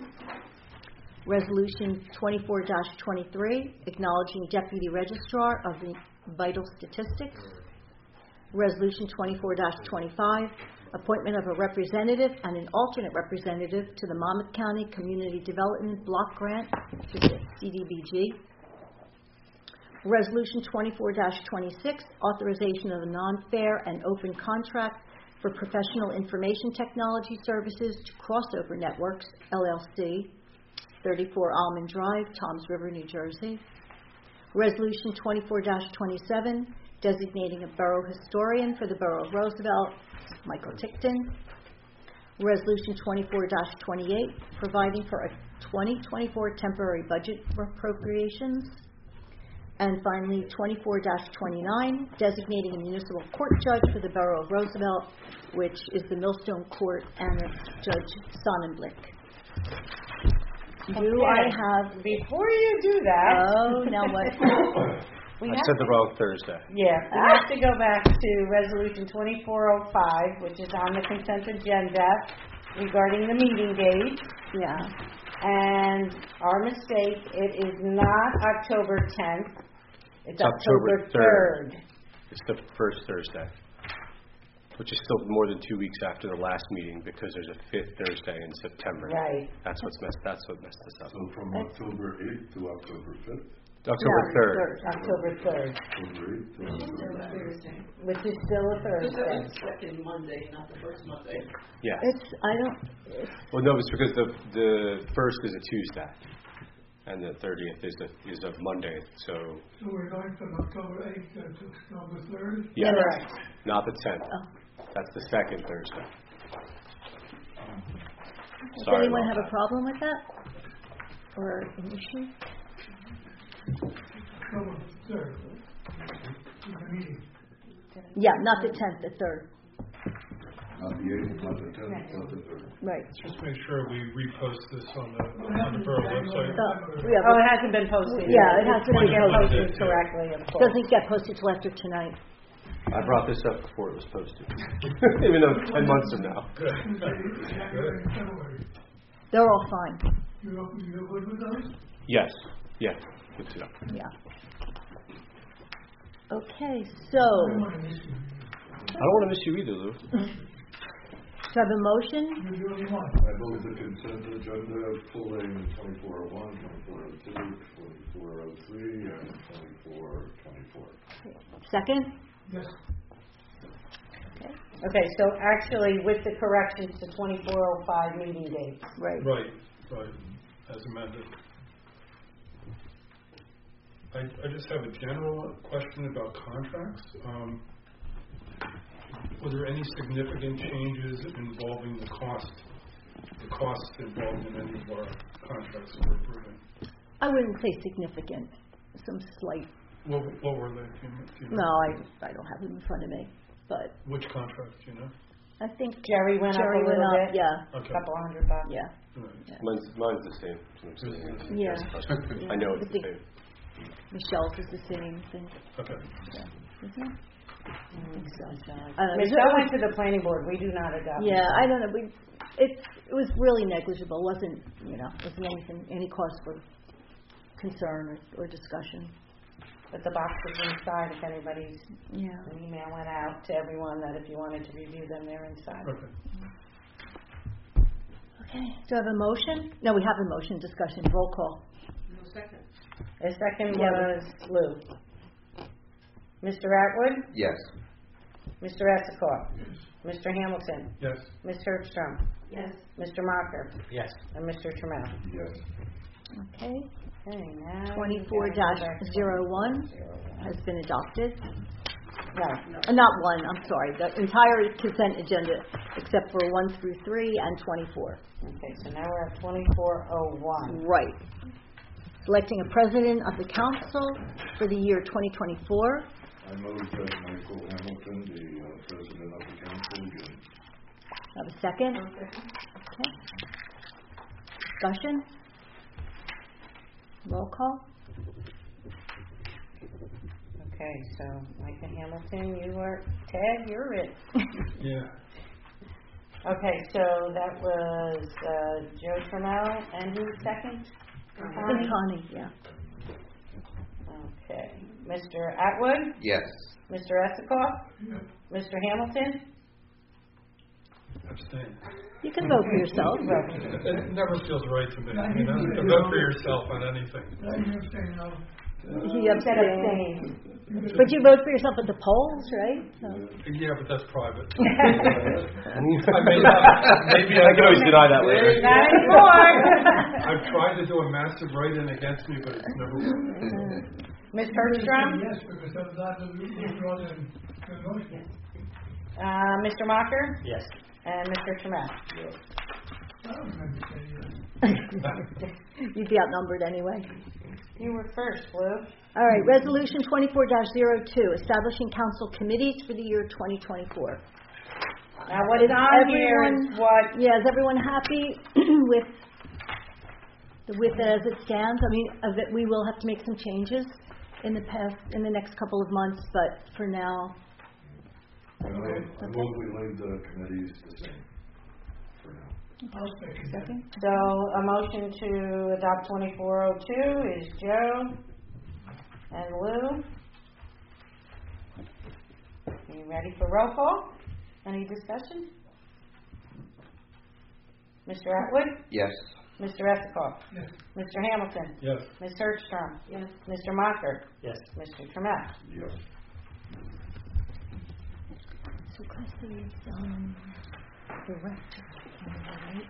Resolution twenty-four twenty-three, acknowledging Deputy Registrar of the Vital Statistics. Resolution twenty-four twenty-five, appointment of a representative and an alternate representative to the Monmouth County Community Development Block Grant, which is C D B G. Resolution twenty-four twenty-six, authorization of a non-fair and open contract for professional information technology services to Crossover Networks, L L C, thirty-four Almond Drive, Toms River, New Jersey. Resolution twenty-four twenty-seven, designating a borough historian for the Borough of Roosevelt, Michael Tickton. Resolution twenty-four twenty-eight, providing for a twenty twenty-four temporary budget appropriations. And finally, twenty-four twenty-nine, designating a municipal court judge for the Borough of Roosevelt, which is the Millstone Court, and it's Judge Sonnenblick. Do I Okay. have... Before you do that. Oh, now what? we I have said the wrong Thursday. Yeah, we have to go back to Resolution twenty-four oh five, which is on the consent agenda regarding the meeting date. Yeah. And our mistake, it is not October tenth. It's It's October October third. It's the first Thursday, which is still more than two weeks after the last meeting because there's a fifth Thursday in September. Right. That's what's messed. That's what messed us up. So from October eighth to October fifth? October No, third. October third, October eighth to October Thursday. which is still a Because that Thursday. was the second Monday, not the first Monday. Yes. It's, I don't, it's, Well, no, it's because the the first is a Tuesday, and the thirtieth is a is a Monday. So So we're going from October eighth to October third? yes, Correct. not the tenth. oh. That's the second Thursday. Does Sorry anyone about have a that. problem with that? Or an issue? October third, is the meeting. Yeah, not the tenth, the third. Not the eighth, not the tenth, not the third. Right. Just make sure we repost this on the, on the borough website. So, we have, Oh, it hasn't been posted. Yeah, it hasn't It's been gonna get posted. posted correctly, of course. doesn't get posted till after tonight. I brought this up before it was posted, even though it's ten months from now. Good. January and February. They're all fine. You're, you're good with those? Yes, yeah, good to know. Yeah. Okay, so, I don't want to miss you. I don't want to miss you either, Lou. do I have a motion? You do what you want. I move the consent agenda pulling twenty-four oh one, twenty-four oh two, twenty-four oh three, and twenty-four twenty-four. Second? Yes. Okay, so actually with the corrections to twenty-four oh five meeting dates. Right. Right, right, as amended. I, I just have a general question about contracts. Um, were there any significant changes involving the cost, the costs involved in any of our contracts that we're approving? I wouldn't say significant, some slight, What, what were they? Do you, do you no, know? I, I don't have them in front of me, but Which contracts, do you know? I think Jerry went Jerry up a went little up, bit. yeah, Okay. Couple hundred bucks. yeah, Right. Mine's, mine's the same. That's what I'm saying. yeah. I know I it's the think same. Michelle's is the same thing, Okay. yeah, isn't it? I think so. I don't know. Michelle went to the planning board. We do not adopt. Yeah, I don't know, we, it, it was really negligible, wasn't, you know, wasn't anything, any cause for concern or, or discussion. But the box is inside if anybody's, Yeah. an email went out to everyone that if you wanted to review them, they're inside. Okay. Okay, do I have a motion? No, we have a motion, discussion, roll call. No second. The second Yeah. was Lou. Mister Atwood? Yes. Mister Esikoff? Mister Hamilton? Yes. Miz Herbstrom? Yes. Mister Mocker? Yes. And Mister Trammell? Yes. Okay, Okay, now. twenty-four dash zero one has been adopted. No. Uh, not one, I'm sorry, the entire consent agenda except for one through three and twenty-four. Okay, so now we're at twenty-four oh one. Right. Selecting a president of the council for the year twenty twenty-four. I move that Michael Hamilton, the uh, president of the council, be Have a second? Okay. Discussion? Roll call? Okay, so Micah Hamilton, you are, Ted, you're it. Yeah. Okay, so that was uh, Joe Trammell, and who was second? And Connie, yeah. Okay, Mister Atwood, Yes. Mister Esikoff, Mister Hamilton. Abstain. You can vote for yourself. It never feels right to me, you know, to vote for yourself on anything. I can abstain now. He Said abstained. abstain. But you vote for yourself at the polls, right? So. Yeah, but that's private. I may not, maybe I can always deny that later. Not anymore. I've tried to do a massive write-in against me, but it's never worked. Miz Herbstrom, Yes, because that was not the withdraw the the motion. uh, Mister Mocker, Yes. and Mister Trammell. I don't remember saying yes. You'd be outnumbered anyway. You were first, Lou. All right, resolution twenty-four dash zero two, establishing council committees for the year twenty twenty-four. Now, what is on here Everyone- is what, Yeah, is everyone happy with, with it as it stands? I mean, of it, we will have to make some changes in the past, in the next couple of months, but for now. I I move we leave the committees the same for now. I'll second that. Second? so a motion to adopt twenty-four oh two is Joe and Lou. Are you ready for roll call? Any discussion? Mister Atwood? Yes. Mister Esikoff? Yes. Mister Hamilton? Yes. Miz Herbstrom? Yes. Mister Mocker? Yes. Mister Trammell? Yes. So class three is, um, director, right?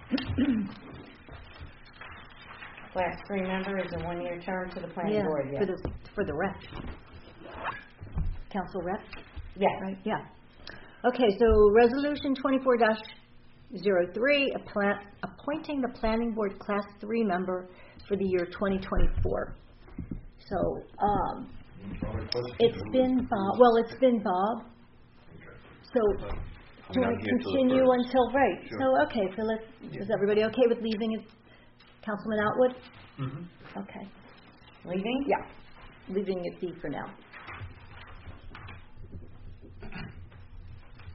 Class three member is a one-year term to the planning Yeah, board, yes. for the, for the rep. Council rep, Yes. right, yeah. Okay, so resolution twenty-four dash zero three, appointing the planning board class three member for the year twenty twenty-four. So, um, it's been Bob, well, it's been Bob. So, do I'm I not here till the continue first. until, right, Sure. so, okay, so let's, is everybody okay with leaving it, Councilman Outwood? Mm-hmm. Okay, Leaving? yeah, leaving it be for now.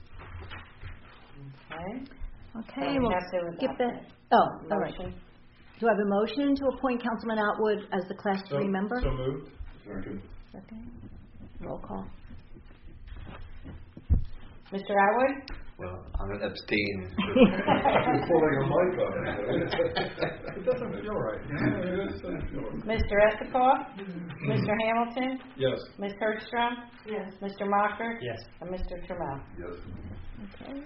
Okay. Okay, So we we'll have to skip adopt it. it. Oh, all right. Motion. Do I have a motion to appoint Councilman Atwood as the Class So- three member? So moved. Second. Okay. Roll call. Mister Atwood? Well, I'm going to abstain. You're pulling a mic on it. It doesn't feel right. You know, it just doesn't feel right. Mister Estakoff? Mister Hamilton? Yes. Miz Hertzstrom? Yes. Mister Mocker? Yes. And Mister Trammell? Yes. Okay.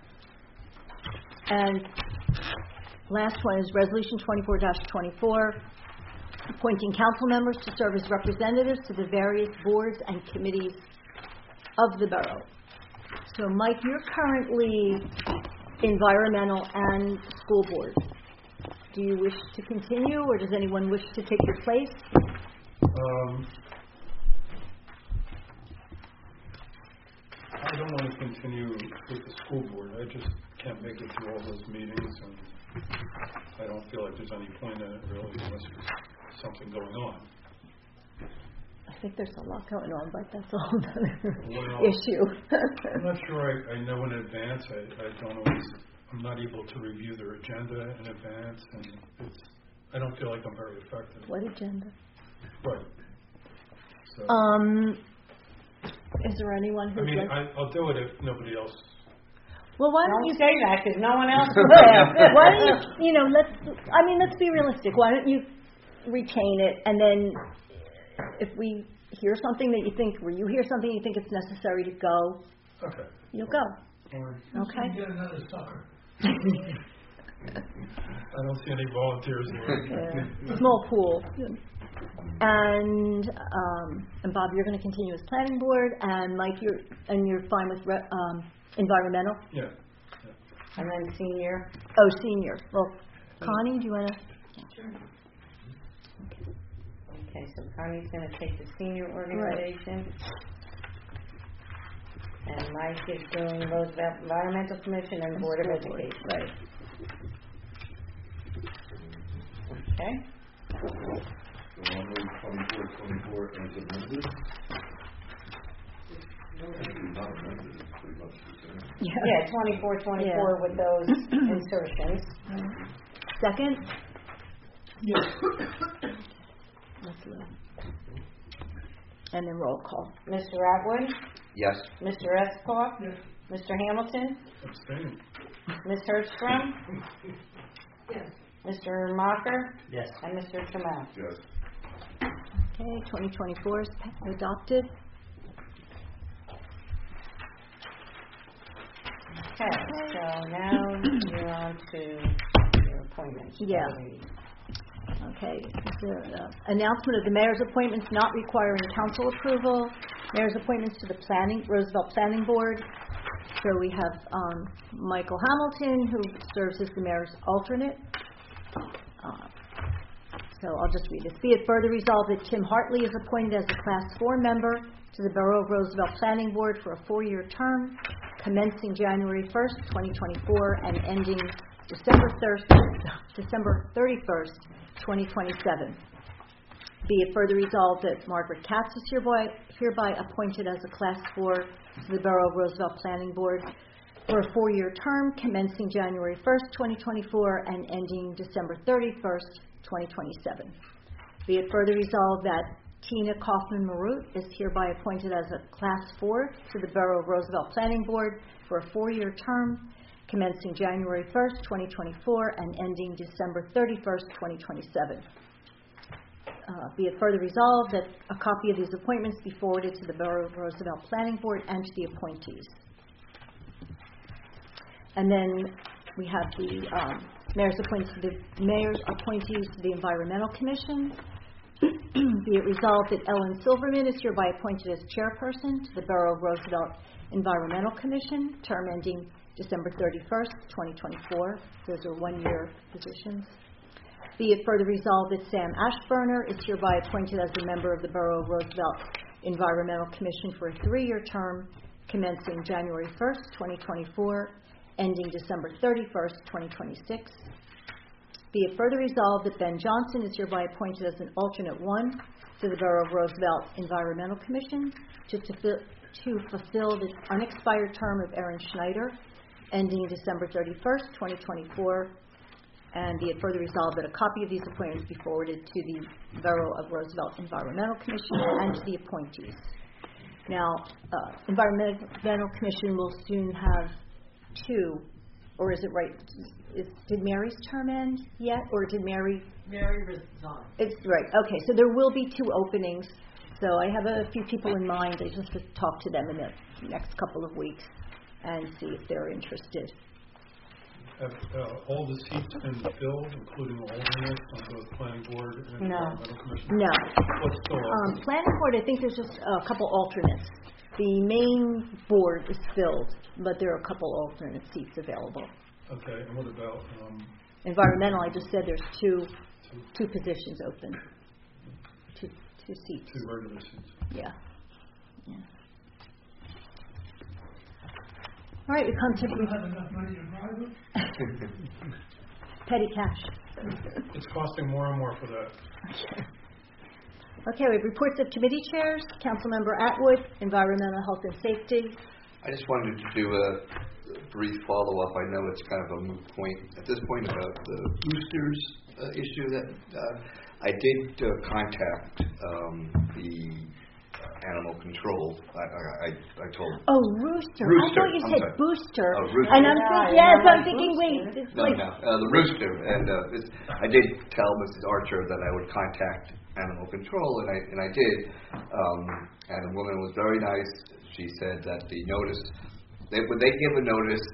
And last one is Resolution twenty-four twenty-four, appointing council members to serve as representatives to the various boards and committees of the borough. So, Mike, you're currently environmental and school board. Do you wish to continue, or does anyone wish to take your place? Um, I don't want to continue with the school board. I just can't make it through all those meetings, and I don't feel like there's any point in it really unless there's something going on. I think there's a lot going on, but that's a whole other Well, issue. I'm not sure I, I know in advance. I, I don't always, I'm not able to review their agenda in advance, and it's, I don't feel like I'm very effective. What agenda? Right. So, Um, is there anyone I who'd mean, like... I, I'll do it if nobody else. Well, why don't Don't you say that, because no one else Well, will. why don't you, you know, let's, I mean, let's be realistic. Why don't you retain it, and then if we hear something that you think, or you hear something you think it's necessary to go, Okay. you'll go. Or Okay? Get another sucker. I don't see any volunteers there. Yeah. Small pool. And, um, and Bob, you're going to continue as planning board, and Mike, you're, and you're fine with, re- um, environmental? Yeah. And then senior. Oh, senior. Well, Connie, do you want to? Okay, so Connie's going to take the senior organization. And Mike is doing Roosevelt Environmental Commission and Board of Education. Right. Okay? So I'll move twenty-four twenty-four as amended. Actually, not amended, it's pretty much the same. Yeah, twenty-four twenty-four with those insertions. Second? Yes. Let's look. And then roll call. Mister Atwood? Yes. Mister Estakoff? Yes. Mister Hamilton? Abstain. Miz Hertzstrom? Yes. Mister Mocker? Yes. And Mister Trammell? Yes. Okay, twenty twenty-four is pa- adopted. Okay, so now you're on to your appointments. Yeah. Okay, the uh, announcement of the mayor's appointments not requiring council approval. Mayor's appointments to the planning, Roosevelt Planning Board. So we have um, Michael Hamilton, who serves as the mayor's alternate. Uh, so I'll just read this. Be it further resolved that Tim Hartley is appointed as a Class four member to the Borough of Roosevelt Planning Board for a four-year term, commencing January first, twenty twenty-four, and ending December thirty-first, twenty twenty-seven. Be it further resolved that Margaret Katz is hereby, hereby appointed as a Class four to the Borough of Roosevelt Planning Board for a four-year term, commencing January first, twenty twenty-four, and ending December thirty-first, twenty twenty-seven. Be it further resolved that Tina Kaufman-Marut is hereby appointed as a Class four to the Borough of Roosevelt Planning Board for a four-year term, commencing January first, twenty twenty-four, and ending December thirty-first, twenty twenty-seven. Uh, be it further resolved that a copy of these appointments be forwarded to the Borough of Roosevelt Planning Board and to the appointees. And then we have the um, mayor's appointees to the mayor's appointees to the Environmental Commission. Be it resolved that Ellen Silverman is hereby appointed as chairperson to the Borough of Roosevelt Environmental Commission, term ending December thirty-first, twenty twenty-four. Those are one-year positions. Be it further resolved that Sam Ashburner is hereby appointed as a member of the Borough of Roosevelt Environmental Commission for a three-year term, commencing January first, twenty twenty-four, ending December thirty-first, twenty twenty-six. Be it further resolved that Ben Johnson is hereby appointed as an alternate one to the Borough of Roosevelt Environmental Commission to, to, to fulfill the unexpired term of Erin Schneider, ending December thirty-first, twenty twenty-four. and be it further resolved that a copy of these appointments be forwarded to the Borough of Roosevelt Environmental Commission and to the appointees. Now, uh, Environmental Commission will soon have two, or is it right? Is, did Mary's term end yet, or did Mary? Mary resigned. It's right. Okay, so there will be two openings. So I have a few people in mind. I just have to talk to them in the next couple of weeks and see if they're interested. Have uh, all the seats been filled, including alternates on both planning board and No. environmental commission? No. What's still open? Um, planning board, I think there's just a couple alternates. The main board is filled, but there are a couple alternate seats available. Okay, and what about um, Environmental, I just said there's two two positions open. Two two seats. two regular seats? Yeah. yeah. All right, we come to You don't have enough money to bribe them? petty cash. It's costing more and more for that. Okay, we have reports of committee chairs. Councilmember Atwood, Environmental Health and Safety. I just wanted to do a brief follow-up. I know it's kind of a moot point at this point about the roosters uh, issue. That uh, I did uh, contact um, the animal control. I, I, I told. Oh, rooster. Rooster. I thought you I'm said sorry. booster. Oh, rooster. And I'm Yeah, thinking, yeah, yes, like I'm thinking, wait. booster. It's No, like, no, uh, the rooster, and uh, it's, I did tell Missus Archer that I would contact animal control, and I and I did. Um, and the woman was very nice. She said that the notice, they would they give a notice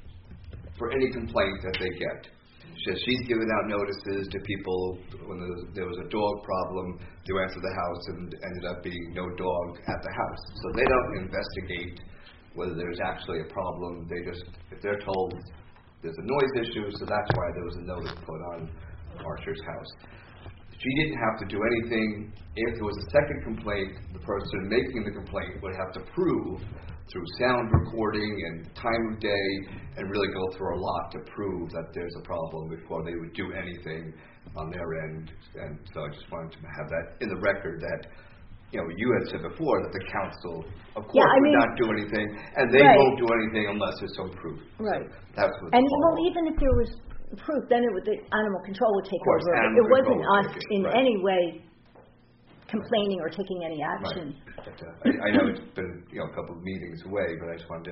for any complaint that they get. She says she's given out notices to people when there was, there was a dog problem. They went to the house and ended up being no dog at the house. So they don't investigate whether there's actually a problem. They just, if they're told there's a noise issue, so that's why there was a notice put on Archer's house. She didn't have to do anything. If there was a second complaint, the person making the complaint would have to prove through sound recording and time of day and really go through a lot to prove that there's a problem before they would do anything on their end. And so I just wanted to have that in the record that, you know, you had said before that the council, of course, Yeah, I would mean- not do anything, and they Right. won't do anything unless there's some proof. Right. That's what. And the well, follow-up. even if there was proof, then it would, the animal control would take Of course, over. It animal wasn't control would us take it, in right. any way complaining or taking any action. Right. But, uh, I, I know it's been, you know, a couple of meetings away, but I just wanted to.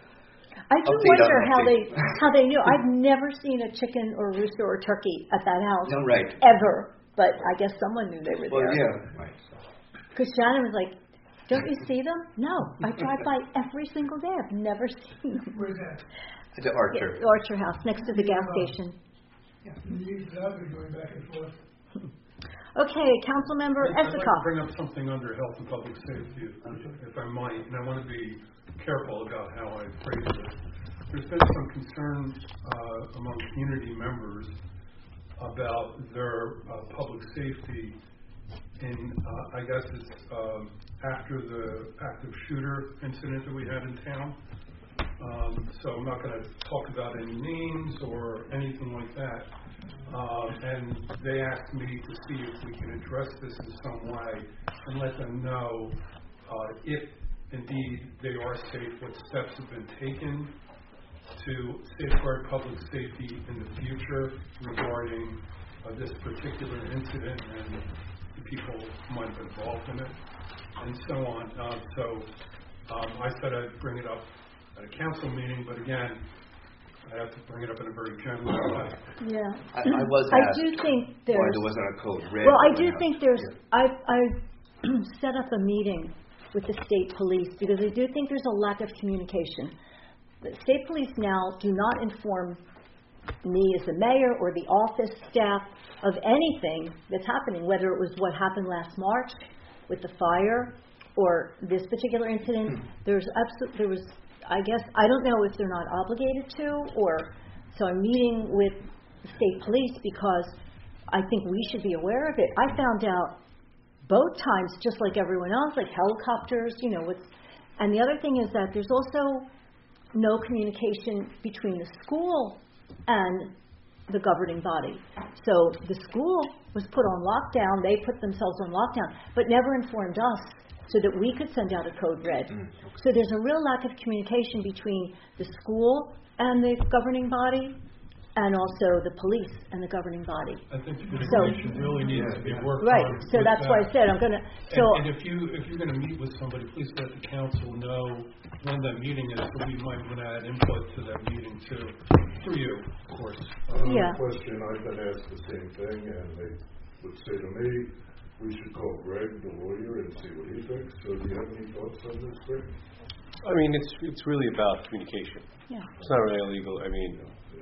I do Update on wonder how they update. how they knew. I've never seen a chicken or rooster or turkey at that house No, right. ever, but I guess someone knew they were Well, there. yeah, right. Because Shannon was like, "Don't you see them?" No, I drive by every single day. I've never seen them. Where's that? The Archer. The Archer House, next to the gas station. You love it going back and forth. Okay, Councilmember I'd like to Esikoff. bring up something under health and public safety, if- if I might, and I want to be careful about how I phrase it. There's been some concern uh, among community members about their uh, public safety in, uh, I guess it's um, after the active shooter incident that we had in town. Um, so I'm not going to talk about any names or anything like that. Um, and they asked me to see if we can address this in some way and let them know uh, if indeed they are safe, what steps have been taken to safeguard public safety in the future regarding uh, this particular incident and the people who might have been involved in it, and so on. Uh, so um, I said I'd bring it up at a council meeting, but again, I have to bring it up in a very general way. Yeah. I, I was I asked do think why there's. there wasn't a code red. Well, I going do out. think there's. Yeah. I've, I've set up a meeting with the state police because I do think there's a lack of communication. The state police now do not inform me as the mayor or the office staff of anything that's happening, whether it was what happened last March with the fire or this particular incident. There's absolutely, there was, I guess, I don't know if they're not obligated to, or, so I'm meeting with the state police because I think we should be aware of it. I found out both times, just like everyone else, like helicopters, you know, with, and the other thing is that there's also no communication between the school and the governing body. So the school was put on lockdown, they put themselves on lockdown, but never informed us so that we could send out a code red. Mm, okay. So there's a real lack of communication between the school and the governing body. and also the police and the governing body. I think the communication really needs to be worked on. Right, so with that's why I that. said I'm gonna, so. And, and if you, if you're gonna meet with somebody, please let the council know when that meeting is, so we might want to add input to that meeting too, for you, of course. Another Yeah. question, I've been asked the same thing, and they would say to me, we should call Greg, the lawyer, and see what he thinks. So do you have any thoughts on this, Greg? I mean, it's it's really about communication. Yeah. It's not really illegal. I mean,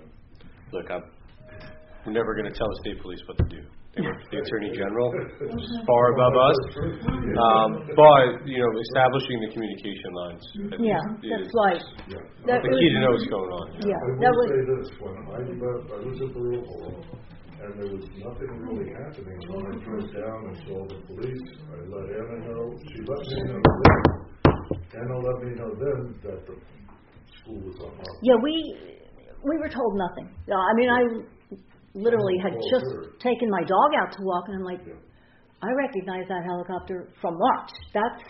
look, I'm we're never going to tell the state police what to do. They work for the Attorney General, which is far above us. Um, but, you know, establishing the communication lines. I think Yeah, is that's right. Yeah. That the was- key to know what's going on. Yeah, I that will was, say this, when I left, I was at Borough Hall, and there was nothing really happening. When I drove down and saw the police, I let Anna know, she let me know then, Anna let me know then that the school was on lockdown. yeah, we, we were told nothing. Uh, I mean, I literally had just taken my dog out to walk, and I'm like, I recognize that helicopter from March. That's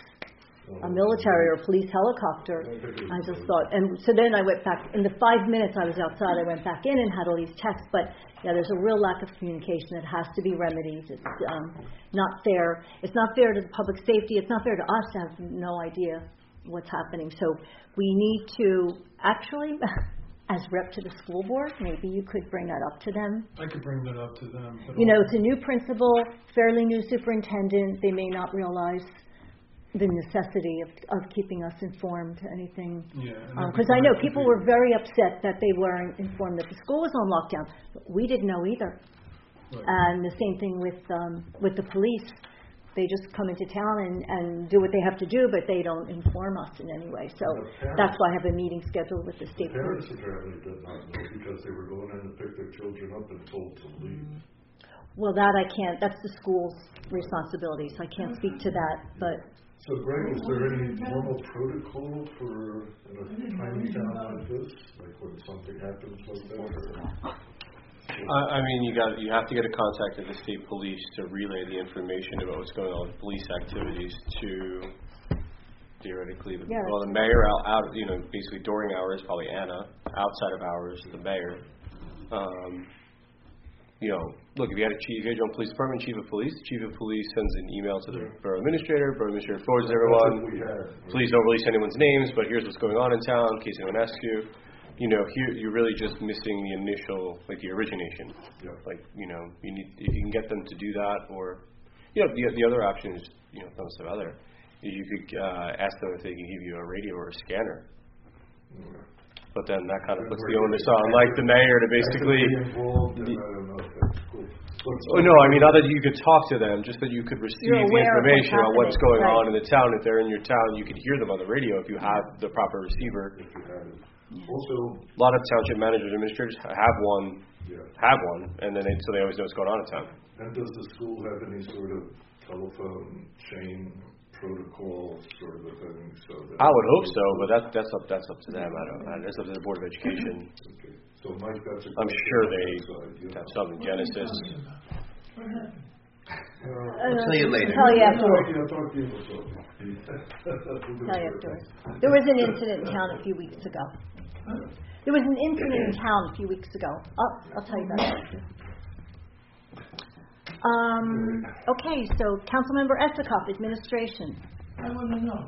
a military or police helicopter. I just thought, and so then I went back, in the five minutes I was outside, I went back in and had all these checks, but yeah, there's a real lack of communication that has to be remedied. It's um, not fair. It's not fair to the public safety. It's not fair to us to have no idea what's happening. So we need to actually, as rep to the school board, maybe you could bring that up to them. I could bring that up to them. but You know, it's a new principal, fairly new superintendent. They may not realize the necessity of, of keeping us informed, anything. Yeah. Because um, I know people were very upset that they weren't informed that the school was on lockdown. We didn't know either. Right. And the same thing with um, with the police. They just come into town and, and do what they have to do, but they don't inform us in any way. So that's why I have a meeting scheduled with the state Parents police. apparently did not know because they were going in to pick their children up and told to leave. Well, that I can't, that's the school's responsibility, so I can't speak to that, but So, Greg, is there any normal protocol for in a tiny town like this, like when something happens like that? Or? I, I mean, you got you have to get a contact of the state police to relay the information about what's going on with police activities to theoretically the, Yeah. well the mayor out, out you know basically during hours probably Anna, outside of hours the mayor. Um, you know, look, if you had a chief, if you had your own police department, chief of police, chief of police sends an email to the borough administrator, borough administrator forwards to everyone. We had. Please don't release anyone's names, but here's what's going on in town in case anyone asks you. You know, here you're really just missing the initial, like the origination. Yeah. Like, you know, you need if you can get them to do that, or you know, the the other option is, you know, some stuff other. Is you could uh, ask them if they can give you a radio or a scanner. Yeah. But then that kind of puts the onus on, like the mayor, to basically. Involved, and I don't know if that's cool. Oh no, I mean not that you could talk to them, just that you could receive You're the aware of what's information on what's happening, going right. on in the town. If they're in your town, you could hear them on the radio if you have the proper receiver. If you had it. Also, A lot of township managers and administrators have one, yeah. have one, and then they, so they always know what's going on in town. And does the school have any sort of telephone chain protocol sort of a thing? So that I would hope so, but that's that's up that's up to them. I don't. That's up to the Board of Education. Okay. So, Mike, that's a I'm question sure on they that side, you have know. something. Genesis. What happened? I'll tell you later. Tell you afterwards. I'll talk to you about something. Tell you afterwards. There was an incident in town a few weeks ago. There was an incident in town a few weeks ago. Oh, I'll tell you about it. Um, okay, so Councilmember Esikoff, Administration. I want to know.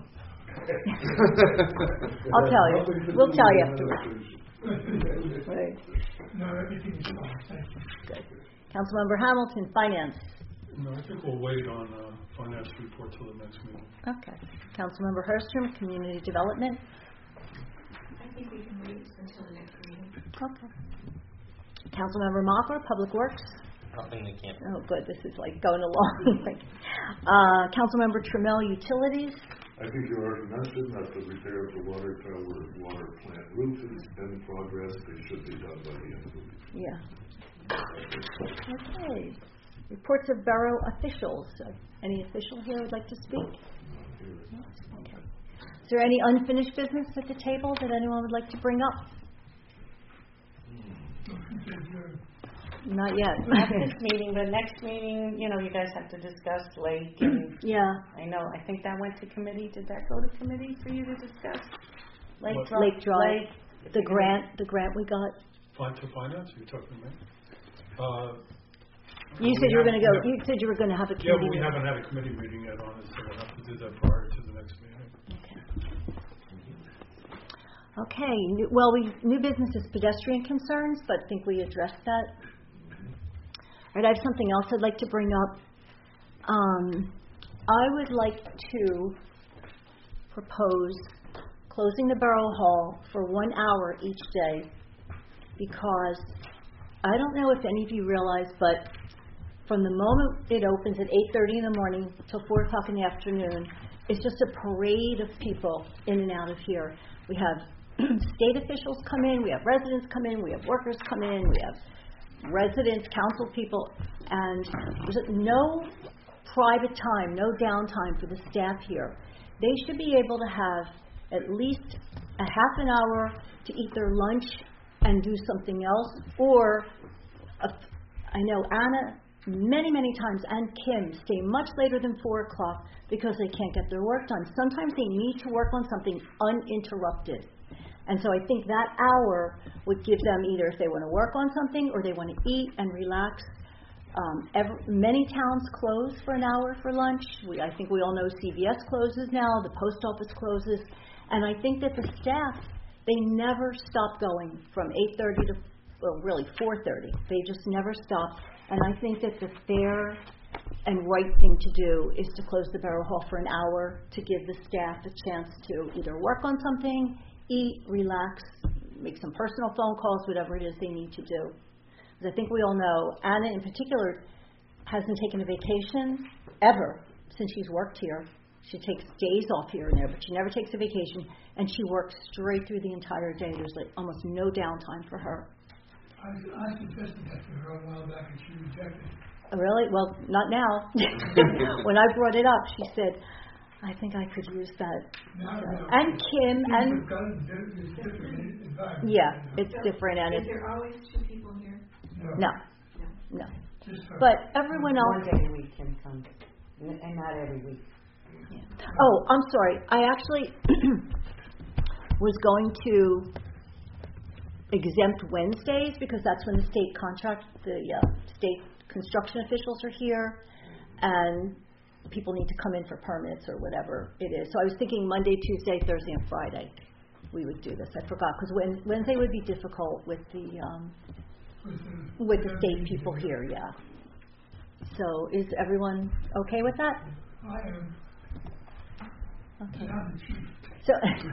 I'll tell you. We'll tell you afterwards. Right. No, everything is fine, thank you. Good. Councilmember Hamilton, Finance. No, I think we'll wait on uh, finance report till the next meeting. Okay. Councilmember Herstrom, Community Development. I think we can wait until the next meeting. Okay. Councilmember Mochler, Public Works. Nothing they can't. Oh, good. This is like going along. uh, Councilmember Trammell, Utilities. I think you already mentioned that the repair of the water tower, water plant roof is in progress. They should be done by the end of the week. Yeah. Okay. Reports of borough officials. Uh, any official here would like to speak? Okay. Is there any unfinished business at the table that anyone would like to bring up? Not yet. Not this meeting, but next meeting, you know, you guys have to discuss Lake and, Yeah. I know, I think that went to committee. Did that go to committee for you to discuss? Lake What? Drive? Lake Drive. Lake. The grant, the grant we got. fin- to finance, you're talking to me? Uh, You said you were going to go, you said you were going to have a Yeah, committee but we meeting. haven't had a committee meeting yet on it, so we'll have to do that prior to the next meeting. Okay, new- well, we, new business is pedestrian concerns, but I think we addressed that. All right, I have something else I'd like to bring up. Um, I would like to propose closing the Borough Hall for one hour each day, because I don't know if any of you realize, but from the moment it opens at eight thirty in the morning till four o'clock in the afternoon, it's just a parade of people in and out of here. We have state officials come in, we have residents come in, we have workers come in, we have residents, council people, and there's no private time, no downtime for the staff here. They should be able to have at least a half an hour to eat their lunch and do something else, or a, I know Anna many, many times and Kim stay much later than four o'clock because they can't get their work done. Sometimes they need to work on something uninterrupted. And so I think that hour would give them either if they want to work on something or they want to eat and relax. Um, every, many towns close for an hour for lunch. We, I think we all know C V S closes now, the post office closes. And I think that the staff, they never stop going from eight thirty to, well, really four thirty. They just never stop. And I think that the fair and right thing to do is to close the Borough Hall for an hour to give the staff a chance to either work on something, eat, relax, make some personal phone calls, whatever it is they need to do. Because I think we all know, Anna in particular hasn't taken a vacation ever since she's worked here. She takes days off here and there, but she never takes a vacation, and she works straight through the entire day. There's like almost no downtime for her. I, I suggested that to her a while back and she rejected it. Oh, really? Well, not now. When I brought it up, she said, I think I could use that. Now, now, And Kim, and We've got a di- it's different environment. yeah, you know. it's different, and Is it's, there always two people here? no, no. Just her. But everyone One else, day a week can come, and and not every week. yeah. Oh, I'm sorry. I actually was going to exempt Wednesdays because that's when the state contract, the uh, state construction officials are here, and people need to come in for permits or whatever it is. So I was thinking Monday, Tuesday, Thursday, and Friday we would do this. I forgot because Wednesday would be difficult with the um, with the state people here. Yeah. So is everyone okay with that? I am. Okay. I'm the chief. So,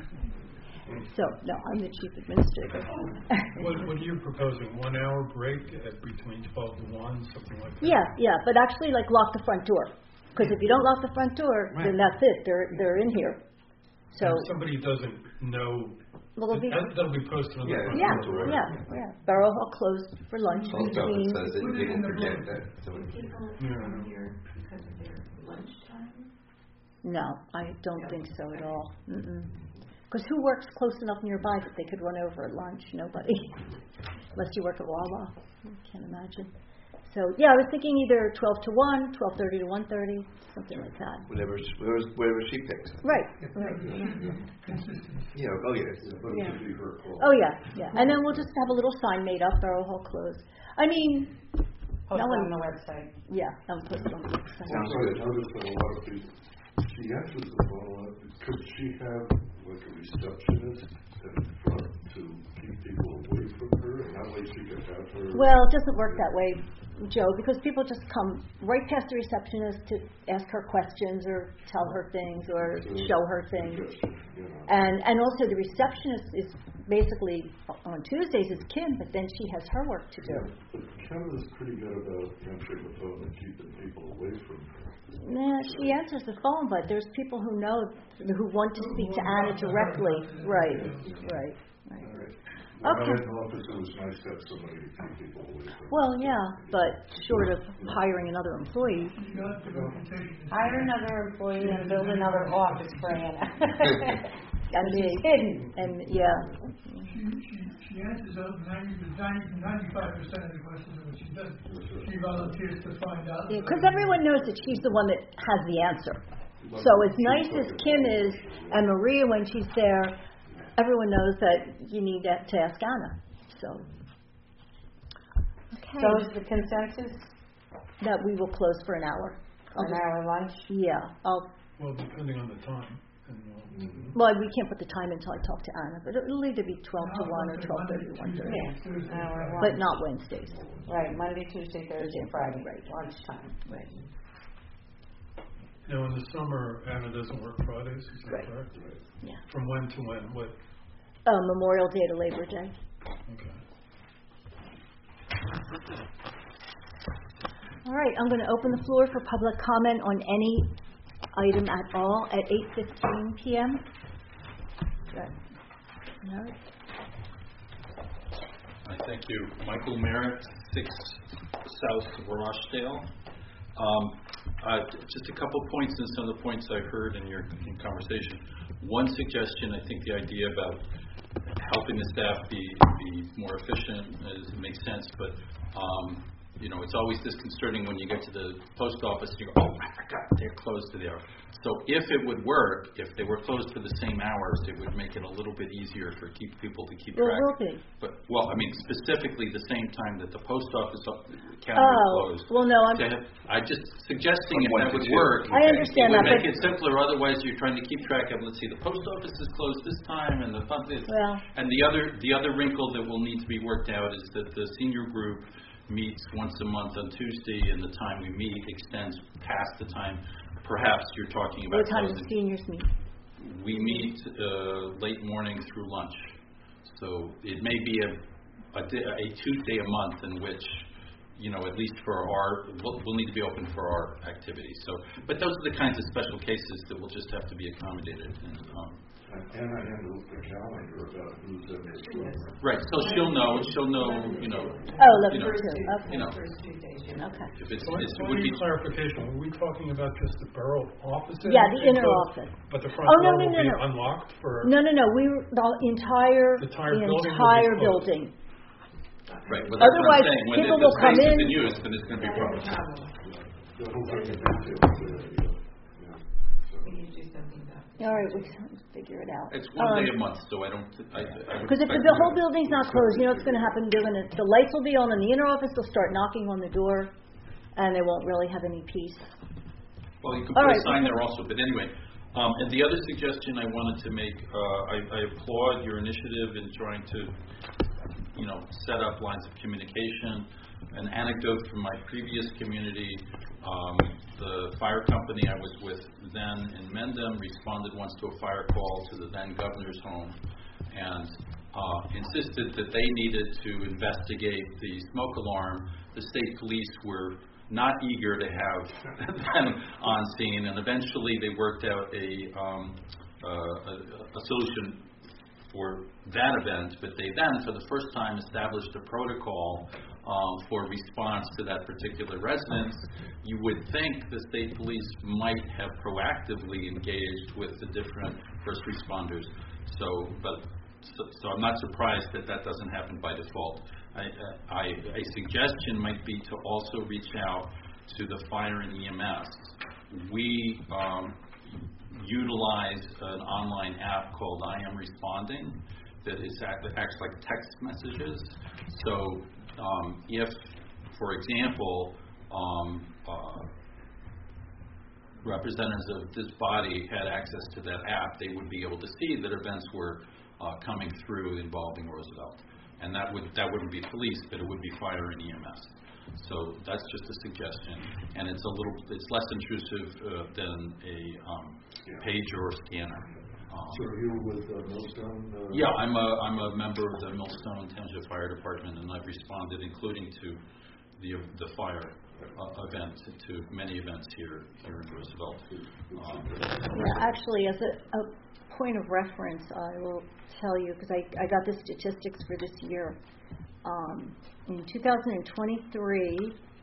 so no, I'm the chief administrator. What, what are you proposing, one hour break at between twelve to one, something like that? Yeah, yeah, but actually like lock the front door. Because if you don't lock the front door, then that's it, they're, they're in here. So, And if somebody doesn't know, well, it'll be, that, that'll be posted on the Yeah. front yeah, door. yeah, yeah. Borough Hall closed for lunch Also, it between, says that Put it people in the forget book. that. So it- People Yeah. come here because of their lunchtime? no, I don't think so at all. Because who works close enough nearby that they could run over at lunch? Nobody. Unless you work at Wawa. I can't imagine. So, yeah, I was thinking either twelve to one, twelve thirty to one thirty, something like that. Whatever, whatever, whatever she picks. Right, right. Consistent. Yeah, oh yes. But it should be her call. Oh, yeah, yeah. And then we'll just have a little sign made up, Borough Hall closed. I mean, Post No it one- on the website. yeah, I'll put it on the website. Sounds Also, I good. noticed that a lot of people, she answers the phone a lot. Could she have like a receptionist in front to keep people away from her, and that way she can have her? Well, it doesn't work that way, Joe, because people just come right past the receptionist to ask her questions or tell her things or show her things. Suggestion, you know. And and also the receptionist is basically, on Tuesdays is Kim, but then she has her work to do. Yeah, but Kim is pretty good about answering the phone and keeping people away from her. Nah, she answers the phone, but there's people who know, who want to speak to Anna directly. Right, right, right. All right. When I Okay. was in office, it was nice to have somebody to keep people away from her. Well, yeah, but short of hiring another employee. She got the reputation. Hire another employee and build another office for Anna. And me. Hidden. And, yeah. She, she, she answers up ninety, ninety, ninety-five percent of the questions of what she does. She volunteers to find out. Because everyone knows that she's the one that has the answer. So as nice as Kim is, and Maria when she's there, everyone knows that you need to to ask Anna. So, So is the consensus That we will close for an hour. I'll an just- hour lunch? Yeah, I'll, Well, depending on the time. And, uh, well, we can't put the time until I talk to Anna, but it'll either be twelve to one or twelve thirty to one thirty. Yeah, hour lunch. But not Wednesdays. Right, Monday, Tuesday, Thursday, and Friday, Right. lunchtime. Right. Now, in the summer, Anna doesn't work Fridays, is that Right. correct? Yeah. From when to when? What? Uh, Memorial Day to Labor Day. Okay. All right, I'm going to open the floor for public comment on any item at all at eight fifteen p.m. Good. No? Hi, thank you. Michael Merritt, six South Rochdale. Um, uh, just a couple points and some of the points I heard in your in conversation. One suggestion, I think the idea about helping the staff be, be more efficient is, makes sense, but um, you know, it's always disconcerting when you get to the post office and you go, oh, I forgot, they're closed today. So if it would work, if they were closed for the same hours, it would make it a little bit easier for keep people to keep Well, track. it will be. But, well, I mean, specifically the same time that the post office counter is Oh, closed. well, no, I'm, To have- I just suggesting if From one that to would two. work. I understand It would that, make but- it simpler, otherwise you're trying to keep track of, let's see, the post office is closed this time and the fund is. Well- And the other, the other wrinkle that will need to be worked out is that the senior group meets once a month on Tuesday, and the time we meet extends past the time, perhaps you're talking about what time do closing. seniors meet? We meet uh, late morning through lunch. So it may be a, a, di- a Tuesday a month in which, you know, at least for our, we'll, we'll need to be open for our activities. So, but those are the kinds of special cases that will just have to be accommodated. And, um, And Anna handles the calendar about who's in this room. right, so she'll know, and she'll know, you know, Oh, eleven you know, to two, okay. you know, Okay. if it's, So I it's, so it I would need be, clarification. Were we talking about just the borough offices? Yeah, the being inner closed, office. But the front Oh, no, door no, will no, be no. unlocked for? No, no, no, we, were- the entire, The entire the building will be entire closed. building. right, well, that's what Otherwise, I'm saying. When people the will come space in- isn't used, then it's going to be a problem. The whole thing is retail, uh, yeah, yeah. So- All right, we can figure it out. It's one day a Um, month, so I don't, I, I would Because if the expect- bu- whole building's not closed, you know what's going to happen? They're going to, the lights will be on in the inner office, they'll start knocking on the door, and they won't really have any peace. Well, you can All put a right. sign there also, but anyway. Um, and the other suggestion I wanted to make, uh, I, I applaud your initiative in trying to, you know, set up lines of communication. An anecdote from my previous community, um, the fire company I was with then in Mendham responded once to a fire call to the then governor's home and uh, insisted that they needed to investigate the smoke alarm. The state police were not eager to have them on scene, and eventually they worked out a, um, uh, a, a solution for that event, but they then, for the first time, established a protocol um, for response to that particular residence. You would think the state police might have proactively engaged with the different first responders. So, but so, so I'm not surprised that that doesn't happen by default. I, I, a suggestion might be to also reach out to the fire and E M S. We um, utilize an online app called I Am Responding that is act, that acts like text messages. So um, if, for example, um, uh, representatives of this body had access to that app, they would be able to see that events were uh, coming through involving Roosevelt. And that would that wouldn't be police, but it would be fire and E M S. So that's just a suggestion, and it's a little it's less intrusive uh, than a um, Yeah. pager or scanner. Um, So are you with uh, Millstone? uh, yeah, I'm a I'm a member of the Millstone Township Fire Department, and I've responded, including to the the fire uh, event, to many events here here in Roosevelt. Um, Yeah, actually, as a, a point of reference, I will tell you, because I, I got the statistics for this year. Um, in two thousand twenty-three,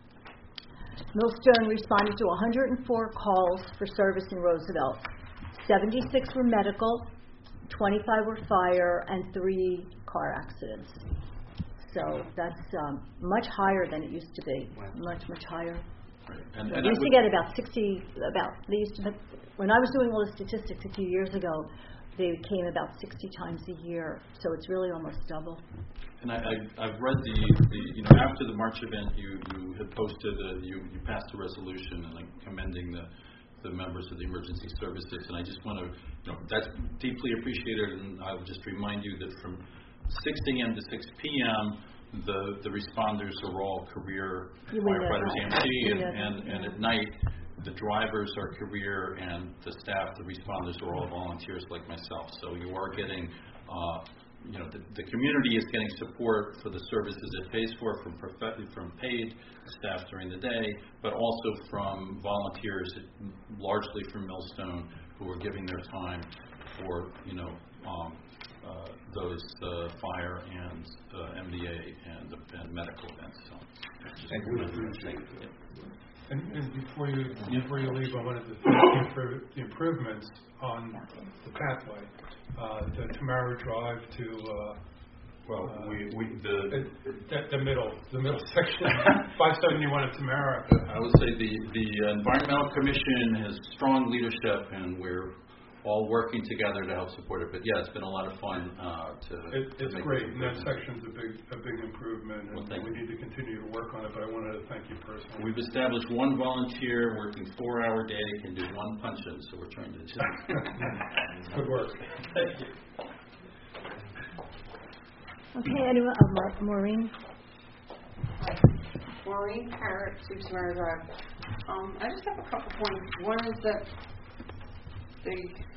Millstone responded to one hundred four calls for service in Roosevelt. seventy-six were medical, twenty-five were fire, and three car accidents. So that's um, much higher than it used to be. Much, much higher. and, We and I used to would- get about sixty, about, they used to, when I was doing all the statistics a few years ago, they came about sixty times a year, so it's really almost double. And I, I, I've read the, the, you know, after the March event, you, you had posted, a, you, you passed a resolution and like commending the, the members of the emergency services, and I just want to, you know, that's deeply appreciated, and I would just remind you that from six a.m. to six p.m., the, the responders are all career firefighters, E M T, and, and, and at night, the drivers are career, and the staff, the responders are all volunteers like myself. So you are getting, uh, you know, the, the community is getting support for the services it pays for from prof- from paid staff during the day, but also from volunteers, largely from Millstone, who are giving their time for, you know, um, uh, those uh, fire and uh, M D A and, and medical events. So, thank you. Thank you. And, and before you before you leave, I wanted to thank you for the improvements on the pathway, uh, the Tamara Drive to uh, well, uh, we, we the, the the middle the middle section, five seventy-one of Tamara. I would say the the Environmental Commission has strong leadership, and we're all working together to help support it. But yeah, it's been a lot of fun uh, to. It, to it's make great, and that section's a big a big improvement, and well, we you. need to continue to work on it. But I wanted to thank you personally. We've established one volunteer working four hour day can do one punch in, so we're trying to. Good work. Thank you. Okay, anyone? Uh, Ma- Maureen. Maureen Parrott, two Tamara Drive. Um, I just have a couple points. One is that the,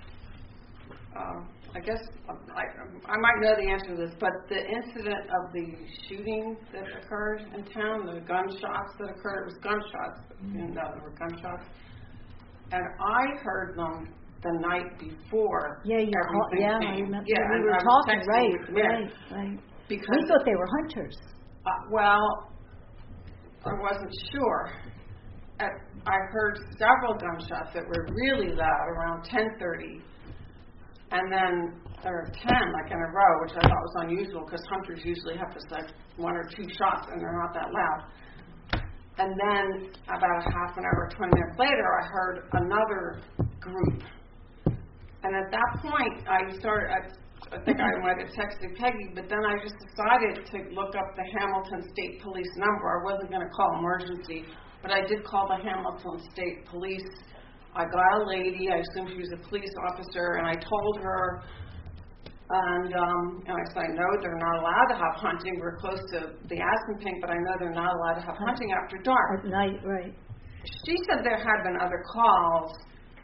uh, I guess, uh, I, I might know the answer to this, but the incident of the shooting that occurred in town, the gunshots that occurred, it was gunshots, mm-hmm. you know, there were gunshots, and I heard them the night before. Yeah, you everything yeah, came. I remember. Yeah, we and were I was talking, texting right, with Mary, right, right. Because we thought they were hunters. Uh, well, I wasn't sure. At, I heard several gunshots that were really loud around ten thirty, and then there were ten, like in a row, which I thought was unusual because hunters usually have just like one or two shots and they're not that loud. And then about a half an hour, twenty minutes later, I heard another group. And at that point, I started, I, I think I might have texted Peggy, but then I just decided to look up the Hamilton State Police number. I wasn't going to call emergency, but I did call the Hamilton State Police. I got a lady, I assumed she was a police officer, and I told her, and, um, and I said, I know they're not allowed to have hunting. We're close to the Aspenpink, but I know they're not allowed to have hunting after dark. At night, right. She said there had been other calls,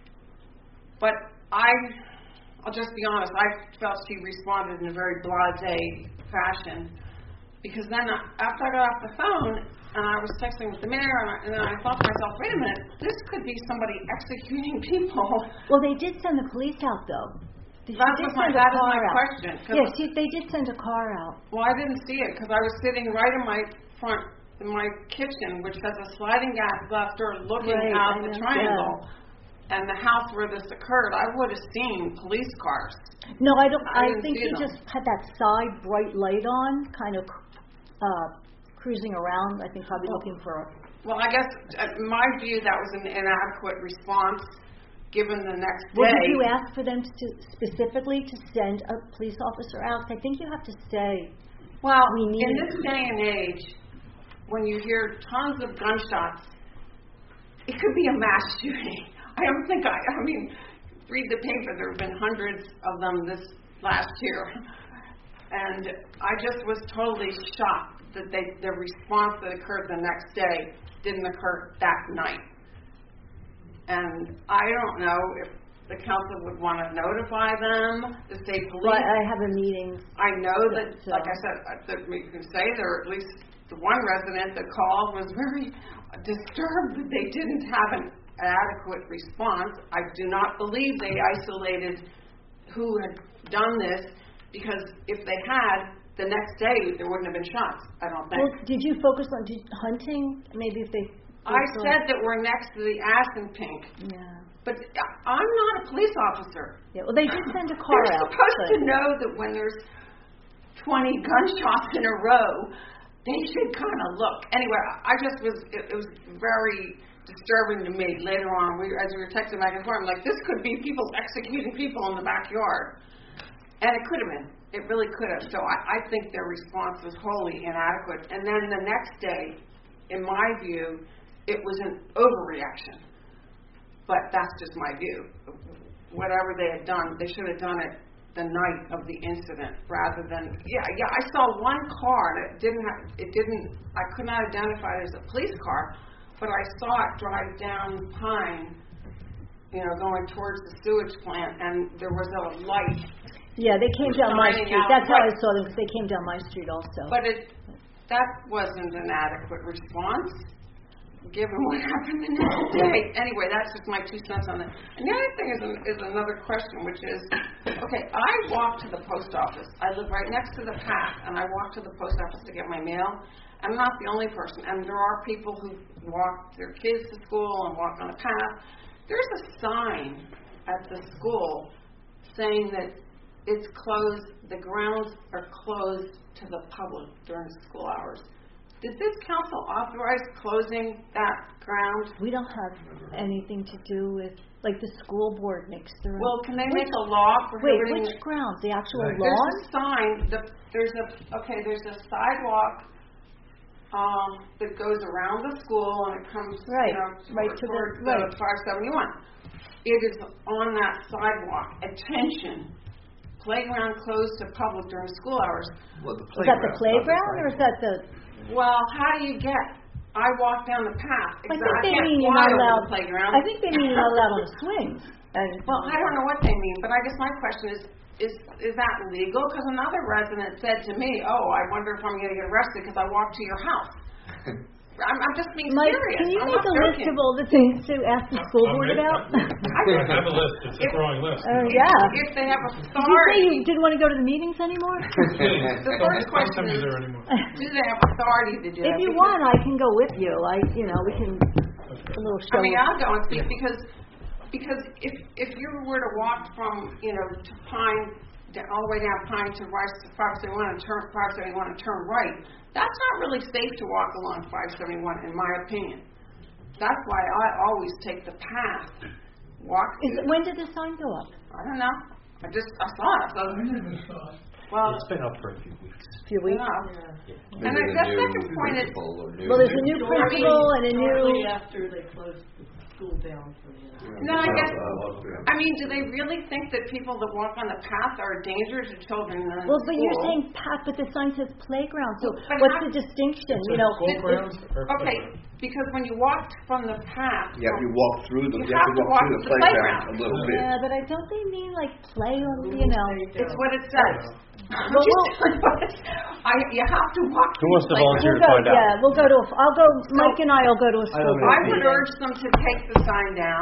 but I, I'll just be honest, I felt she responded in a very blasé fashion, because then after I got off the phone, and I was texting with the mayor, and, I, and then I thought to myself, wait a minute, this could be somebody executing people. Well, they did send the police out, though. They That did was my, send a that is car my out. question. Yes, she, they did send a car out. Well, I didn't see it, because I was sitting right in my front, in my kitchen, which has a sliding glass door looking Right, out I the know, triangle. Yeah. And the house where this occurred, I would have seen police cars. No, I don't. I, I think he them. just had that side bright light on, kind of uh, cruising around. I think probably well, looking for. Well, I guess uh, in my view that was an inadequate response, given the next day. Well, did you ask for them to specifically to send a police officer out? I think you have to say. Well, we need in this day and age, when you hear tons of gunshots, it could be a mass shooting. I don't think I, I mean, read the paper, there have been hundreds of them this last year. And I just was totally shocked that they, the response that occurred the next day didn't occur that night. And I don't know if the council would want to notify them, the state police. Well, I have a meeting. I know that, so. like I said, that you can say there, at least the one resident that called was very disturbed that they didn't have an adequate response. I do not believe they isolated who had done this, because if they had, the next day there wouldn't have been shots, I don't think. Well, did you focus on did, hunting? Maybe if they... I said that we're next to the Aspenpink. Yeah. But I'm not a police officer. Yeah, well, they did send a car They're out. supposed but... to know that when there's twenty gunshots in a row, they should kind of look. Anyway, I just was, it, it was very disturbing to me later on. We, as we were texting back and forth, I'm like, this could be people executing people in the backyard. And it could have been. It really could have. So I, I think their response was wholly inadequate. And then the next day, in my view, it was an overreaction. But that's just my view. Whatever they had done, they should have done it the night of the incident rather than, yeah, yeah, I saw one car that didn't have, it didn't, I could not identify it as a police car, but I saw it drive down Pine, you know, going towards the sewage plant, and there was a light. Yeah, they came down my shining street. out That's how I right. saw them, because they came down my street also. But it, that wasn't an adequate response, given what happened the next day. Anyway, that's just my two cents on it. And the other thing is, is another question, which is, okay, I walk to the post office. I live right next to the path, and I walk to the post office to get my mail. I'm not the only person, and there are people who walk their kids to school and walk on a path. There's a sign at the school saying that it's closed, the grounds are closed to the public during school hours. Did this council authorize closing that ground? We don't have anything to do with, like, the school board makes their own. Well, can they Which- make a law Wait, prohibiting? which grounds? The actual Right. There's lawn? a sign, the, there's a, okay, there's a sidewalk, um, that goes around the school and it comes, Right, you know, right toward, to the- toward right. the five seventy-one. It is on that sidewalk, attention, playground closed to public during school hours. Well, the Is that the playground, or is that the, Well, how do you get, I walk down the path, I exactly, think I they can't mean you're fly not over allowed, the playground. I think they mean you're not allowed on the swings. And, Well, I don't know what they mean, but I guess my question is, is is that legal? Because another resident said to me, oh, I wonder if I'm going to get arrested because I walked to your house. I'm, I'm just being Mike, serious. can you I'm make not a list joking. of all the things to ask the school I'll board make- about? I have a list, it's a growing list. Oh, yeah. If they have Did you say authority, you didn't want to go to the meetings anymore? the first Don't question send me is, there anymore. do they have authority to do that? If you Because- want, I can go with you. I, you know, we can, a little show. I mean, I'll go and speak because because if if you were to walk from, you know, to Pine, to, all the way down Pine to Rice to five seventy-one and turn five seventy-one and turn right, that's not really safe to walk along five seventy-one, in my opinion. That's why I always take the path. Walk. Is it, when did the sign go up? I don't know. I just I saw it. So, I never saw it. well, It's been up for a few weeks. A few you weeks? know. Maybe And the I guess new second point is- principal or new- Well, there's a new principal and a Shortly new, after they closed the school down for the night. No, I guess. Uh, yeah. I mean, do they really think that people that walk on the path are a danger to children in well, but you're school? saying path, but the sign says playground, so But what's how- the distinction, It you says know? school it- grounds or Okay, playground? because when you walked from the path. Yeah, you walk through the, You you have to walk through the playground a little bit. Yeah, but I don't they mean like play on, you know? It's what it says. I'm Well, just well- telling you what it- I, you have to walk. Who wants to through the volunteer We'll to go, find out? yeah, we'll go to, a- I'll go, Mike and I will go to a school don't board I would meeting. urge them to take the sign down.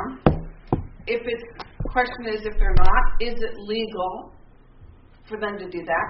If it's, question is if they're not, is it legal for them to do that?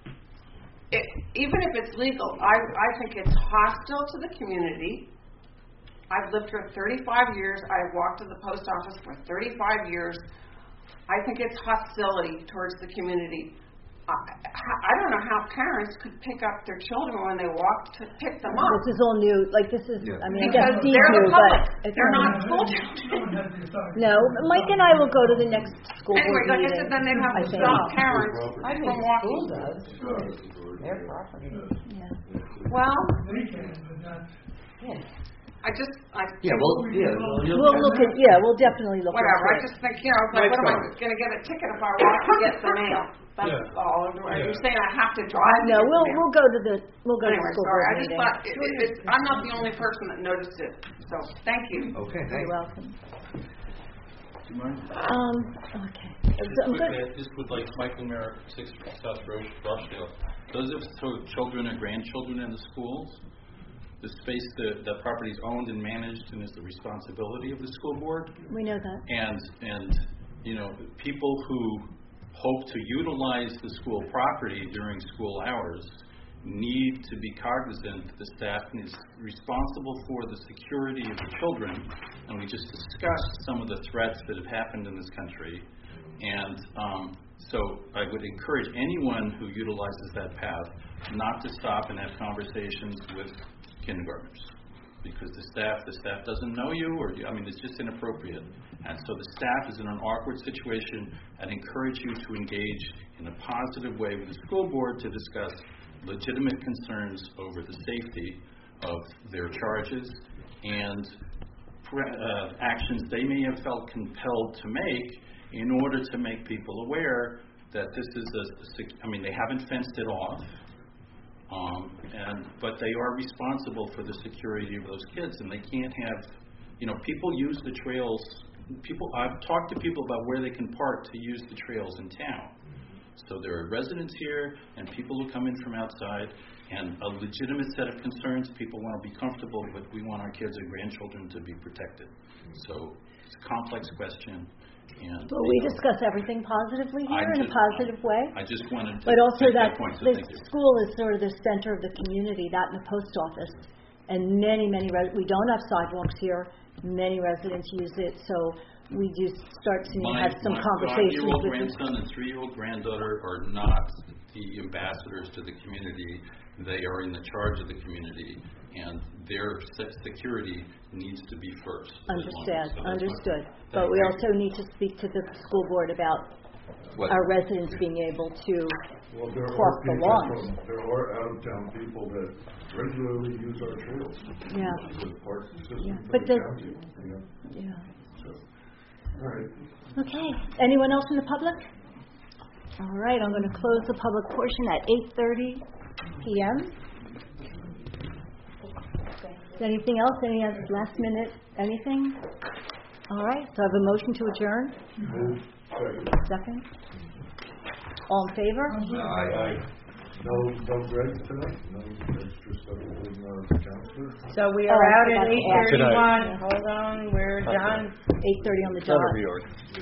It, even if it's legal, I, I think it's hostile to the community. I've lived here thirty-five years. I've walked to the post office for thirty-five years. I think it's hostility towards the community. I, I don't know how parents could pick up their children when they walk to pick them up. This is all new, like this is, Yeah. I mean, I Because guess Steve they're the knew, public. but. it's They're not school Someone children. has the authority. No, Mike and I will go to the next school Anyway, board like I meeting. said, then they'd have I to think. stop parents I I think from the walking. school does. Sure. Their property. Yeah. Well, They can, but not. Yeah. I just, I, Yeah, well, yeah, well, you'll- We'll look at, yeah, we'll definitely look into whatever, I it. just think, you know, it's like, Mike's what am I fine. gonna get a ticket if I walk to get the mail? That's Yeah. all, are you Yeah. saying I have to drive? to No, get the we'll, mail? we'll go to the, we'll go to the Anyway, school sorry, board I just meeting. thought, it, it, it's, I'm not the only person that noticed it, so, thank you. Okay, You're thanks. welcome. Do you mind? Um, okay. Just So I'm quickly, good. I just would like Michael Merrick, six South Roche, Rochdale. Those of so children or grandchildren in the schools, the space, the, the property is owned and managed and is the responsibility of the school board. We know that. And, and, you know, people who hope to utilize the school property during school hours need to be cognizant that the staff is responsible for the security of the children. And we just discussed some of the threats that have happened in this country. And um, so I would encourage anyone who utilizes that path not to stop and have conversations with kindergartners. because the staff, the staff doesn't know you, or, I mean, it's just inappropriate. And so the staff is in an awkward situation, and encourage you to engage in a positive way with the school board to discuss legitimate concerns over the safety of their charges and uh, actions they may have felt compelled to make in order to make people aware that this is a, I mean, they haven't fenced it off, um, and but they are responsible for the security of those kids, and they can't have, you know, people use the trails. People, I've talked to people about where they can park to use the trails in town. So there are residents here and people who come in from outside, and a legitimate set of concerns. People want to be comfortable, but we want our kids and grandchildren to be protected. So it's a complex question. And Well, we discuss everything positively here I'm in a just- positive way. I just wanted to But also make that that point, so the thank you. school is sort of the center of the community, that and the post office. And many, many, res- we don't have sidewalks here. Many residents use it, so we do start to My, have some my conversations five-year-old with grandson and three-year-old granddaughter are not the ambassadors to the community. They are in the charge of the community, and their se- security needs to be first. Understand, So that's my- understood. But we also need to speak to the school board about What- our residents being able to Well, there cross are the people lawns. from, there are out-of-town people that regularly use our trails. Yeah. It's a park system Yeah, for but the the- county, you know, Yeah. so, all right. Okay. Anyone else in the public? All right, I'm going to close the public portion at eight thirty p.m. Anything else? Any other last minute, anything? All right, so I have a motion to adjourn. Move, second. Second. All in favor? Aye. No, no Greg tonight? No extra stuff with the counselor? So we Oh, are I out forgot at to eight ask. thirty-one. Hold on, we're done. eight thirty on the It's not a dot. reorg.